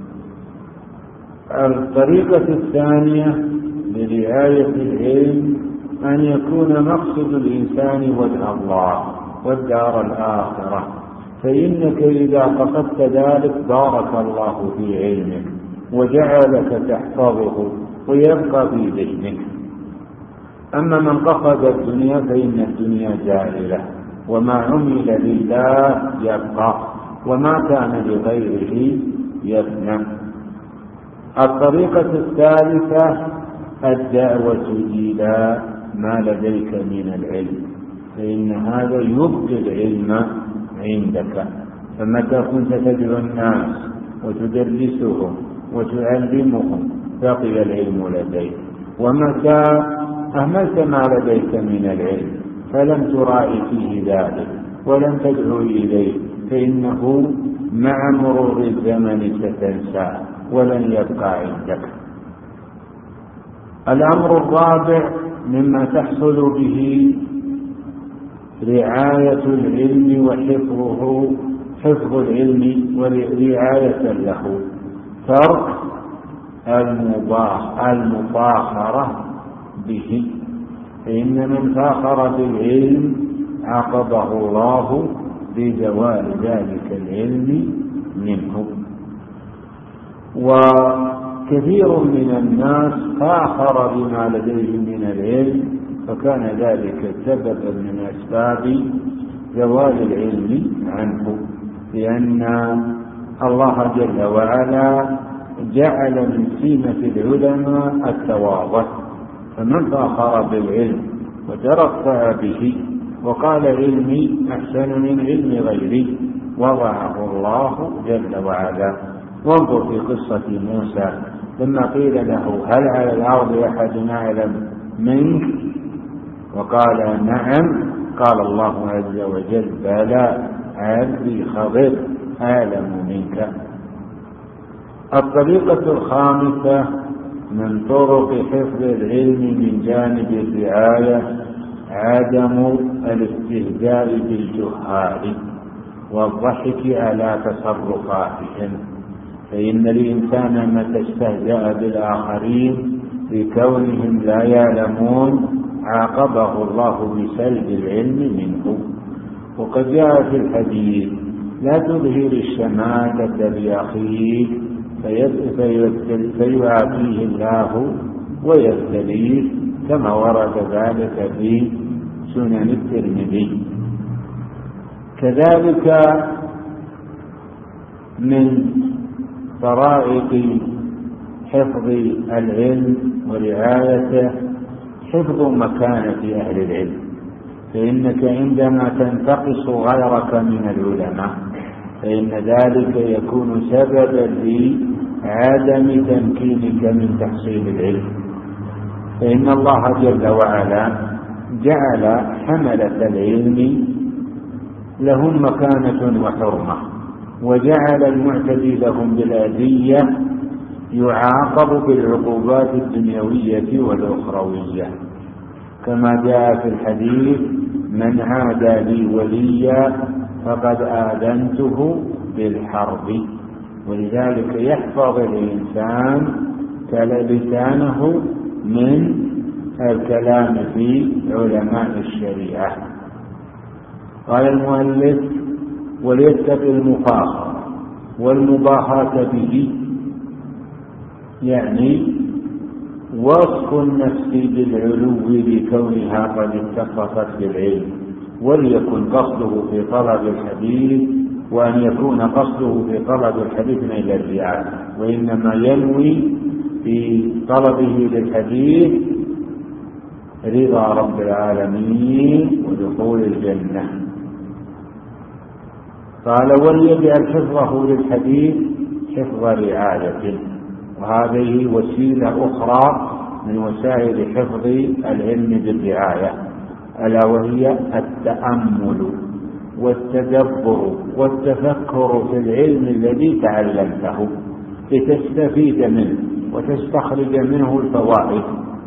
الطريقة الثانية لرعاية العلم أن يكون مقصد الإنسان وجه الله والدار الآخرة، فإنك إذا قصدت ذلك بارك الله في علمك وجعلك تحفظه ويبقى في ذهنك. أما من قصد الدنيا فإن الدنيا زائلة، وما عمل لله يبقى، وما كان لغيره يفنى. الطريقة الثالثة الدعوة إلى ما لديك من العلم، فإن هذا يبقي العلم عندك. فمتى كنت تدعو الناس وتدرسهم وتعلمهم بقي العلم لديك، ومتى أهملت ما لديك من العلم فلم تراعي فيه ذلك ولم تدعو إليه فإنه مع مرور الزمن ستنساه ولن يبقى عندك. الأمر الرابع مما تحصل به رعاية العلم وحفظه حفظ العلم ورعاية له ترك المفاخرة به، فإن من فاخر بالعلم عاقبه الله بزوال ذلك العلم منه. وكثير من الناس فاخر بما لديه من العلم فكان ذلك سببا من أسباب زوال العلم عنه، لأن الله جل وعلا جعل من سمة العلماء التواضع، فمن فاخر بالعلم وترفع به وقال علمي أحسن من علم غيري وضعه الله جل وعلا. وانظر في قصة موسى لما قيل له: هل على الأرض أحد أعلم منك؟ وقال: نعم. قال الله عز وجل: بلى عبدي خضر أعلم منك. الطريقة الخامسة من طرق حفظ العلم من جانب الرعاية عدم الاستهزاء بالجهال والضحك على تصرفاتهم، فإن الإنسان متى استهزأ بالآخرين بكونهم لا يعلمون عاقبه الله بسلب العلم منه. وقد جاء في الحديث: لا تظهر الشماتة لأخيك فيعافيه الله ويبتليه، كما ورد ذلك في سنن الترمذي. كذلك من طرائق حفظ العلم ورعايته حفظ مكانة أهل العلم، فإنك عندما تنتقص غيرك من العلماء فإن ذلك يكون سببا لعدم تمكينك من تحصيل العلم، فإن الله جل وعلا جعل حملة العلم لهم مكانة وحرمة، وجعل المعتدي لهم بالأذية يعاقب بالعقوبات الدنيوية والأخروية، كما جاء في الحديث: من عادى لي وليا فقد آذنته بالحرب. ولذلك يحفظ الإنسان لسانه من الكلام في علماء الشريعة. قال المؤلف: وليتقي المفاخرة والمباهاة به، يعني وصف النفس بالعلو لكونها قد اتصفت بالعلم، وليكن قصده في طلب الحديث، وأن يكون قصده في طلب الحديث من الرعاية، وإنما ينوي في طلبه للحديث رضا رب العالمين ودخول الجنة. قال وليجعل حفظه للحديث حفظ رعاية، وهذه وسيلة أخرى من وسائل حفظ العلم بالرعاية، ألا وهي التأمل والتدبر والتفكر في العلم الذي تعلمته لتستفيد منه وتستخرج منه الفوائد.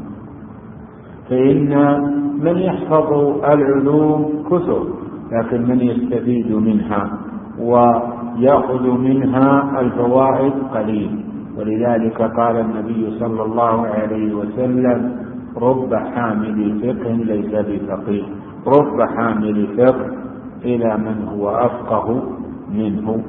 فإن من يحفظ العلوم كثر، لكن من يستفيد منها ويأخذ منها الفوائد قليل. ولذلك قال النبي صلى الله عليه وسلم: رب حامل فقه ليس بفقيه، رب حامل فقه إلى من هو أفقه منه.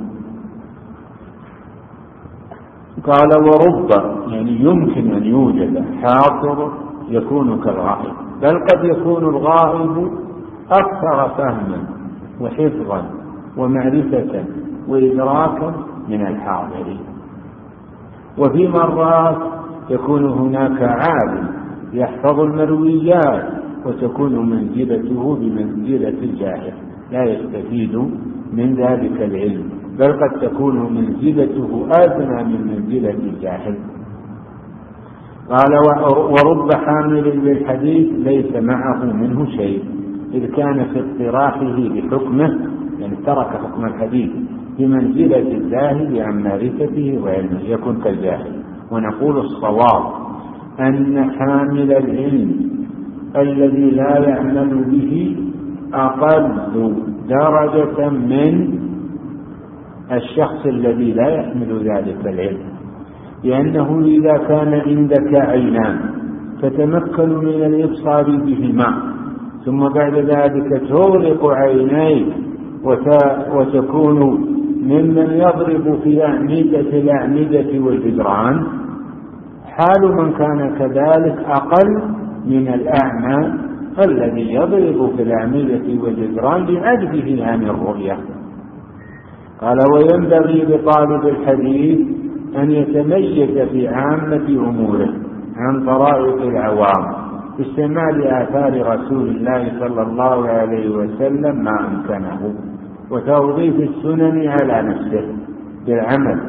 قال ورب، يعني يمكن أن يوجد حاضر يكون كالغائب، بل قد يكون الغائب أكثر فهما وحفظا ومعرفة وإدراكا من الحاضرين. وفي مرات يكون هناك عالم يحفظ المرويات وتكون منزلته بمنزلة الجاهل، لا يستفيد من ذلك العلم، بل قد تكون منزلته أدنى من منزلة الجاهل. قال ورب حامل للحديث ليس معه منه شيء، إذ كان في اقتراحه بحكمه، يعني ترك حكم الحديث بمنزلة الزاهد عن معرفته وعلمه، يكون كالجاهل. ونقول الصواب أن حامل العلم الذي لا يعمل به أقل درجة من الشخص الذي لا يحمل ذلك العلم، لأنه إذا كان عندك عينان فتمكن من الإبصار بهما، ثم بعد ذلك تغلق عينيك وتكون ممن يضرب في أعمدة الأعمدة والجدران، حال من كان كذلك أقل من الأعمى الذي يضرب في الأعمدة والجدران لعجزه عن الرؤية. قال وينبغي لطالب الحديث أن يتميز في عامة أموره عن طرائق العوام باستعمال آثار رسول الله صلى الله عليه وسلم ما أمكنه، وتوظيف السنن على نفسه بالعمل.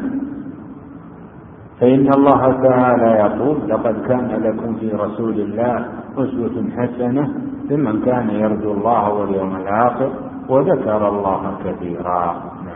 فإن الله تعالى يقول: لقد كان لكم في رسول الله أسوة حسنة لمن كان يرجو الله واليوم الآخر وذكر الله كثيرا.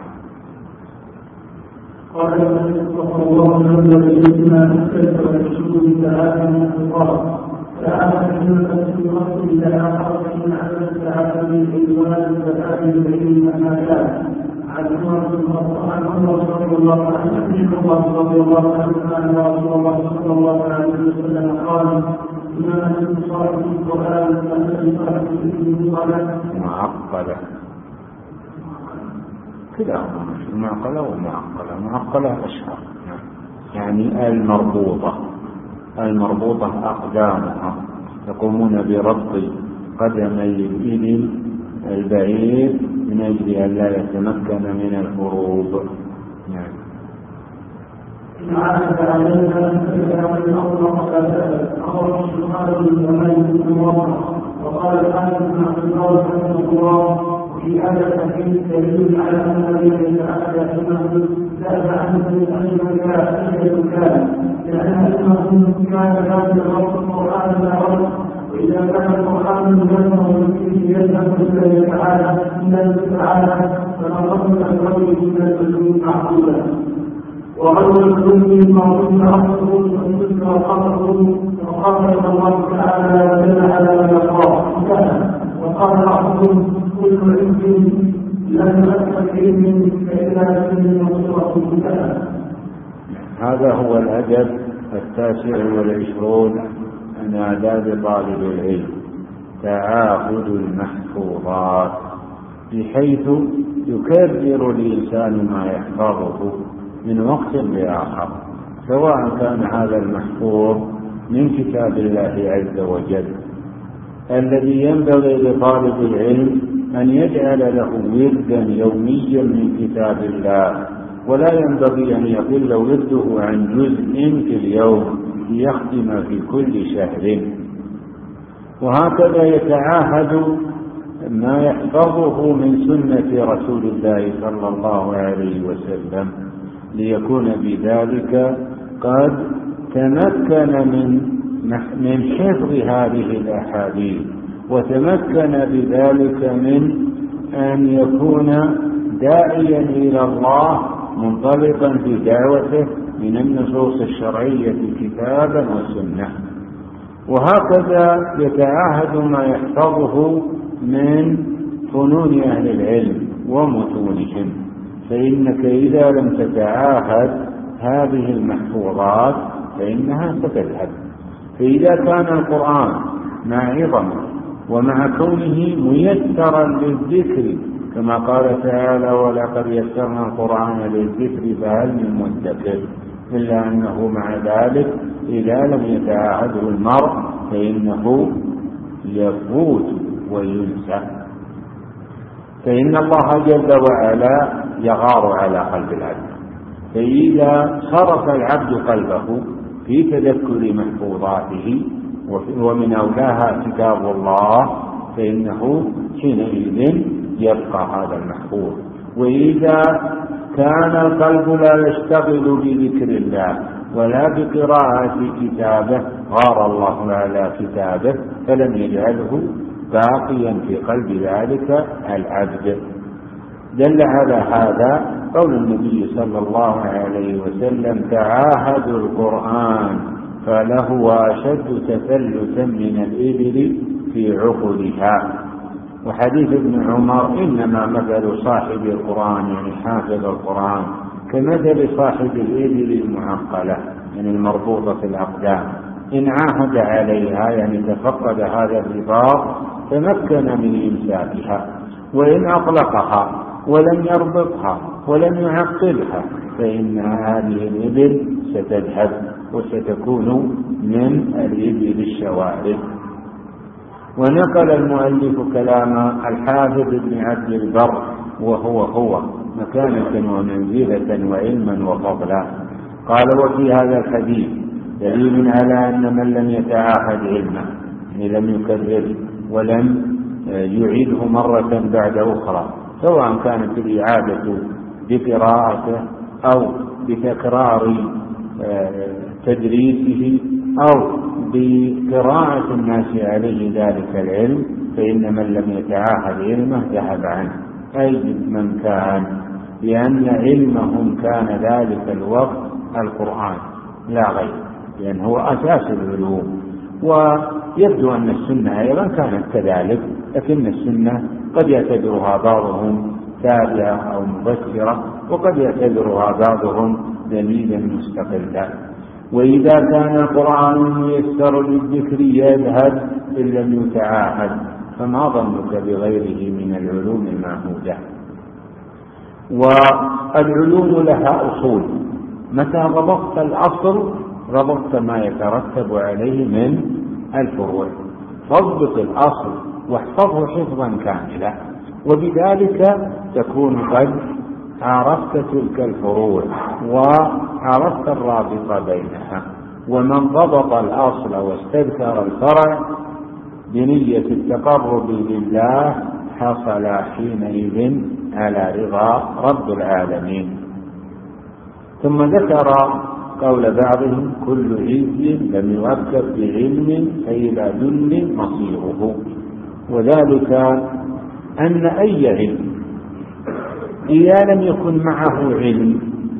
قال صلى الله عليه وسلم: كيف تشكر تعالى من الله تعالى من تسيرة إلى آخرين على الساعة من إيمان الزكاة العلم المالات عن عمر رضي الله عنه رضي الله عنه أن رسول الله صلى الله عليه وسلم قال: إنما الانتصار في القرآن الانتصار في القرآن معقلة كلاهما معقلة ومعقلة. معقلة أشهر، يعني المربوطة المربوطة أقدامها يقومون بربط قدمي الإبل البعير من أجل أن لا يتمكن من الهروب. يعني إن عادت علينا أن الأمر أمر سبحانه وتعالى وقال الحاكم بن عبد الله رحمه الله: في هذا الحديث دليل على أن الذي يتعدى سنه زاد عنه أن كان كان لأن أنه كان ذات الرب القرآن لا رب، وإذا كان القرآن يذكر فيه يذهب إلى تعالى إلى تعالى فما رد الرجل إلى الوجود معقولا. وغير الكل موجود أصله وذكر خلقه، وقال الله تعالى وجل على ما يقرأ وقال بعضهم: كل علم لم يكن علم فإلا علم وصورة كذا. هذا هو الأدب التاسع والعشرون من آداب طالب العلم: تعاهد المحفوظات، بحيث يكرر الإنسان ما يحفظه من وقت لآخر، سواء كان هذا المحفوظ من كتاب الله عز وجل الذي ينبغي لطالب العلم أن يجعل له وردا يوميا من كتاب الله، ولا ينبغي أن يقل ورده عن جزء في اليوم ليختم في كل شهر. وهكذا يتعاهد ما يحفظه من سنة رسول الله صلى الله عليه وسلم، ليكون بذلك قد تمكن من من حفظ هذه الأحاديث، وتمكن بذلك من أن يكون داعيا إلى الله منطلقا في دعوته من النصوص الشرعية كتابا وسنة. وهكذا يتعاهد ما يحفظه من فنون أهل العلم ومتونهم، فإنك إذا لم تتعاهد هذه المحفوظات فإنها ستذهب. فإذا كان القرآن مع عظمه ومع كونه ميسرا للذكر كما قال تعالى ولقد يسرنا القرآن للذكر فهل من مدكر، إلا أنه مع ذلك إذا لم يتعاهده المرء فإنه يفوت وينسى. فإن الله جل وعلا يغار على قلب العبد، فإذا صرف العبد قلبه في تذكر محفوظاته ومن أولاها كتاب الله فإنه حينئذ يبقى هذا المحفوظ. وإذا كان القلب لا يشتغل بذكر الله ولا بقراءة كتابه غار الله على كتابه فلم يجعله باقيا في قلب ذلك العبد. دل على هذا قول النبي صلى الله عليه وسلم تعاهدوا القرآن فلهو أشد تثلثا من الإبل في عقلها. وحديث ابن عمر إنما مثل صاحب القرآن يعني حافظ القرآن كمثل صاحب الإبل المعقلة يعني المربوطة في الأقدام، إن عاهد عليها يعني تفقد هذا الرباط تمكن من إمساكها، وإن أطلقها ولم يربطها ولم يعقلها فإن هذه الإبل ستذهب وستكون من الإبل الشوارد. ونقل المؤلف كلام الحافظ ابن عبد البر وهو هو مكانة ومنزلة وعلما وفضلا. قال وفي هذا الحديث دليل على أن من لم يتعاهد علمه يعني لم يكرر ولم يعيده مرة بعد أخرى سواء كانت الإعادة بقراءته أو بتكرار تدريسه أو بقراءة الناس عليه ذلك العلم، فإن من لم يتعاهد علمه ذهب عنه أي من كان، لأن علمهم كان ذلك الوقت القرآن لا غير، لأن هو أساس العلوم. ويبدو أن السنة أيضا كانت كذلك، لكن السنة قد يعتبرها بعضهم تابعة أو مبشرة وقد يعتبرها بعضهم دليلا مستقلا. وإذا كان القرآن ميسر للذكر يذهب إن لم يتعاهد فما ظنك بغيره من العلوم المعهودة. والعلوم لها أصول، متى ربطت الأصل ربطت ما يترتب عليه من الفروع، فاضبط الأصل واحفظه حفظا كاملا، وبذلك تكون قد عرفت تلك الفروع وعرفت الرابط بينها. ومن ضبط الأصل واستذكر الفرع بنية التقرب لله حصل حينئذ على رضا رب العالمين. ثم ذكر قول بعضهم كل عز لم يؤكد بعلم فإلى ذل مصيره، وذلك أن أي علم إذا لم يكن معه علم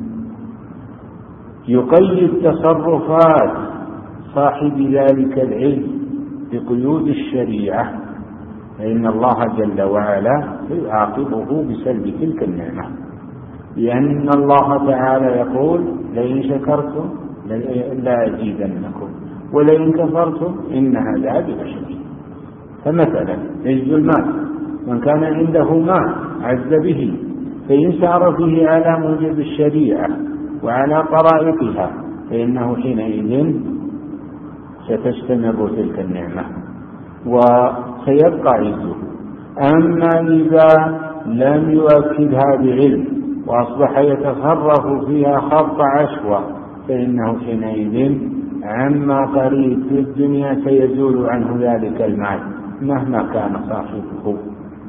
يقيد تصرفات صاحب ذلك العلم بقيود الشريعة فإن الله جل وعلا يعاقبه بسلب تلك النعمة، لأن الله تعالى يقول لئن شكرتم لأزيدنكم ولئن كفرتم إن عذابي لشديد. فمثلا عز المال، من كان عنده مال عز به فإن سار فيه على موجب الشريعة وعلى طرائقها فإنه حينئذ ستستمر تلك النعمة وسيبقى عزه. أما إذا لم يؤكدها بعلم وأصبح يتصرف فيها خط عشوة فإنه حينئذ عما قريب في الدنيا سيزول عنه ذلك المال مهما كان صاحبه،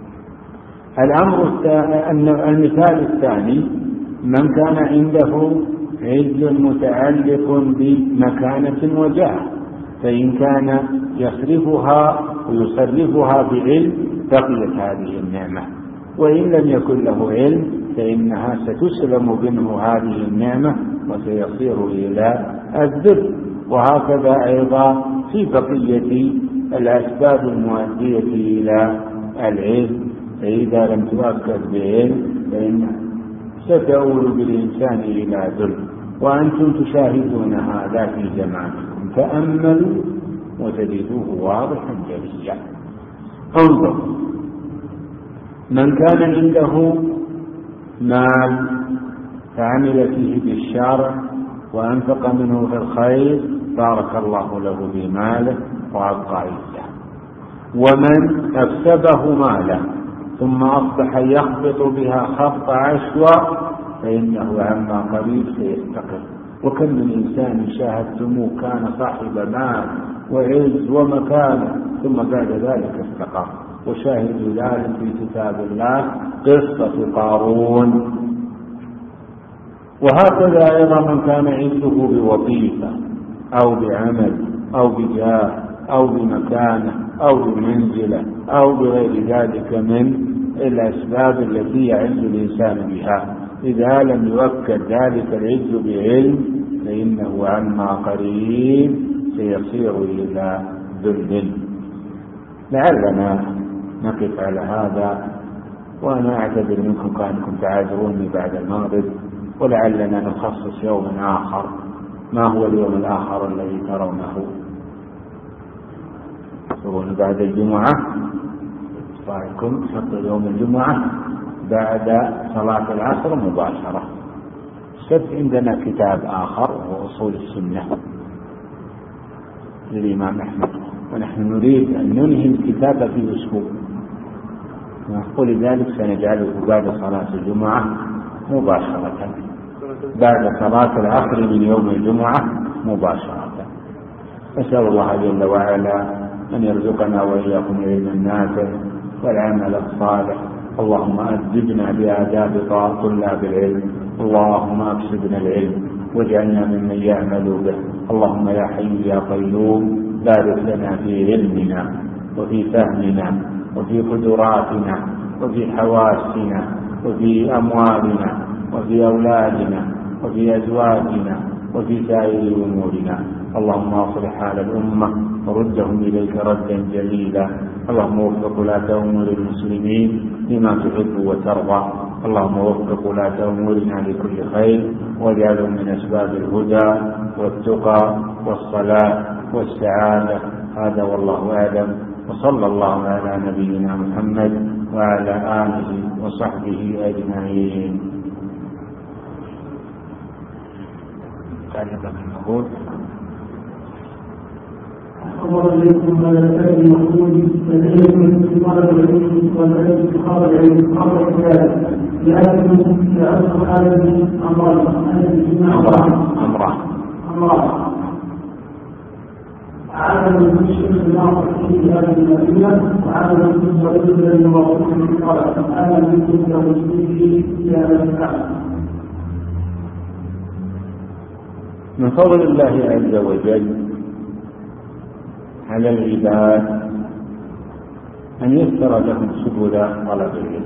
الأمر المثال الثاني: من كان عنده عز متعلق بمكانة وجاه، فإن كان يصرفها ويصرفها بعلم بقيت هذه النعمة، وإن لم يكن له علم فإنها ستسلم منه هذه النعمة وسيصير إلى الذل. وهكذا أيضا في بقية الأسباب المؤدية إلى العلم، فإذا لم تؤكد بعلم فإن ستؤول بالإنسان إلى ذل. وأنتم تشاهدون هذا في زمانكم، تأملوا وتجدوه واضحا جليا. انظر: من كان عنده مال فعمل فيه بالشرع وأنفق منه في الخير بارك الله له في ماله وأبقى عزه. ومن أكسبه ماله ثم أصبح يخبط بها خبط عشوى فإنه عما قريب سيستقر. وكم من إنسان شاهدتموه كان صاحب مال وعز ومكانه ثم بعد ذلك استقر، وشاهدوا ذلك في كتاب الله قصة قارون. وهكذا أيضا من كان عنده بوظيفة أو بعمل أو بجاه أو بمكانة أو بمنزلة أو بغير ذلك من الأسباب التي يعز الإنسان بها، إذا لم يؤكد ذلك العز بعلم فإنه عما قريب سيصير إلى ذل. لعلنا نقف على هذا، وأنا أعتذر منكم كأنكم تعاذروني بعد المغرب، ولعلنا نخصص يوما آخر. ما هو اليوم الآخر الذي ترونه؟ ترون بعد الجمعة صاحبكم حط يوم الجمعة بعد صلاة العصر مباشرة. السبت عندنا كتاب آخر هو أصول السنة للإمام أحمد، ونحن نريد أن ننهي الكتاب في أسبوع، ولذلك سنجعله بعد صلاة الجمعة مباشرة، بعد صلاة العصر من يوم الجمعة مباشرة. أسأل الله جل وعلا أن يرزقنا وإياكم العلم النافع والعمل الصالح. اللهم أدبنا بآداب طلاب العلم، اللهم أكسبنا العلم واجعلنا ممن يعمل به. اللهم يا حي يا قيوم بارك لنا في علمنا وفي فهمنا وفي قدراتنا وفي حواسنا وفي أموالنا وفي أولادنا وفي أزواجنا وفي سائر أمورنا. اللهم اصلح حال الأمة وردهم إليك ردا جليلا. اللهم وفق ولاة أمور المسلمين لما تحب وترضى. اللهم وفق ولاة أمورنا لكل خير، واجعلهم من أسباب الهدى والتقى والصلاة والسعادة. هذا والله أعلم، وصلى الله على نبينا محمد وعلى آله وصحبه أجمعين. الله عليكم على الأسئلة المحمود العلم في طلب العلم والعلم في خارج العلم خارج الكتاب لأنه لأصل هذه أمران أمران أمران عدم المشكلة الناقص في هذه المدينة وعدم المستقبل الموضوع في الطلب. أنا من كنت مسلمه في هذا الكتاب. من فضل الله عز وجل على العباد أن يسر لهم سبل طلب العلم.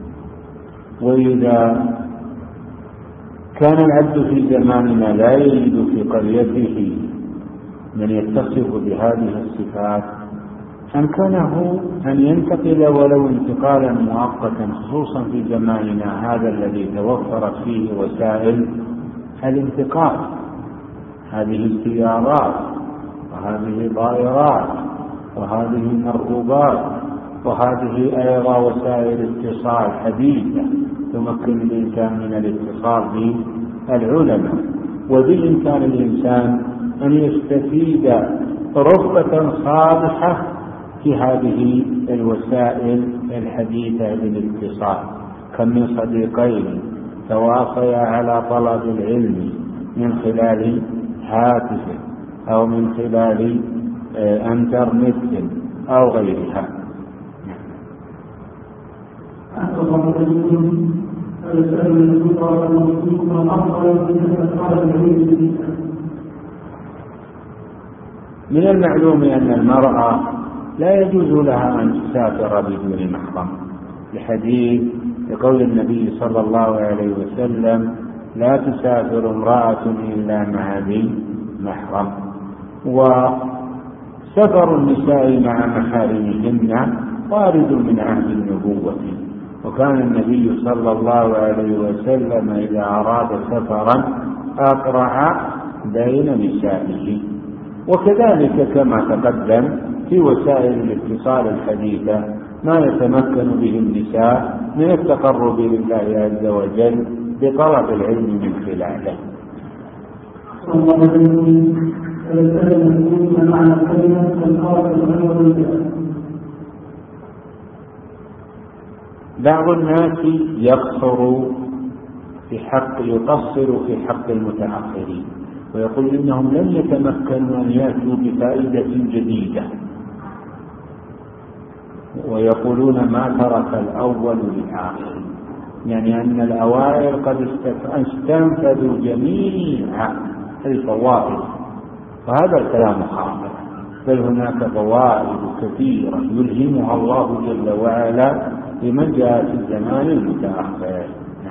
وإذا كان العبد في زماننا لا يجد في قريته من يتصف بهذه الصفات أمكنه أن ينتقل ولو انتقالا مؤقتا، خصوصا في زماننا هذا الذي توفرت فيه وسائل الانتقال، هذه السيارات وهذه الطائرات وهذه المركوبات وهذه أيضا وسائل اتصال حديثة تمكن الإنسان من الاتصال بالعلماء. وبإمكان الإنسان أن يستفيد رغبة صالحة في هذه الوسائل الحديثة للاتصال. كم من صديقين تواصيا على طلب العلم من خلال هاتف أو من خلال انترنت أو غيرها. الله عليه فيسأل الكفار المسلمين والأفضل من قال النبي. من المعلوم أن المرأة لا يجوز لها أن تسافر بدون محرم، لحديث لقول النبي صلى الله عليه وسلم: لا تسافر امرأة إلا مع ذي محرم. وسفر النساء مع محارمهن وارد من عهد النبوة، وكان النبي صلى الله عليه وسلم إذا أراد سفرا أقرع بين نسائه. وكذلك كما تقدم في وسائل الاتصال الحديثة ما يتمكن به النساء من التقرب لله عز وجل بطلب العلم من خلاله. بعض الناس يقصر في حق يقصر في حق المتأخرين، ويقول إنهم لن يتمكنوا أن يأتوا بفائدة جديدة، ويقولون ما ترك الأول للآخر، يعني أن الأوائل قد استنفذوا جميع الفوائد، وهذا الكلام خاطئ، بل هناك فوائد كثيرة يلهمها الله جل وعلا لمن جاء في الزمان المتأخر.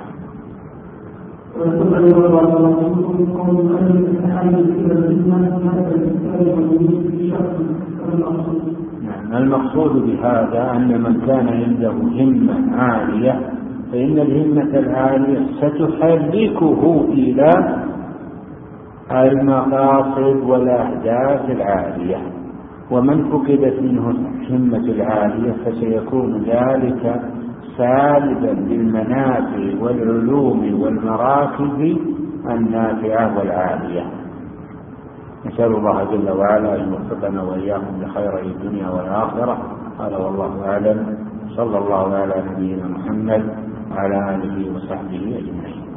نعم، المقصود بهذا أن من كان عنده همة عالية فإن الهمة العالية ستحركه إلى المقاصد والأهداف العالية، ومن فقدت منه الهمة العالية فسيكون ذلك سالبا للمنافع والعلوم والمراكز النافعة والعالية. نسأل الله جل وعلا أن يوفقنا وإياكم لخير الدنيا والآخرة. قال والله أعلم، صلى الله على نبينا محمد وعلى آله وصحبه أجمعين.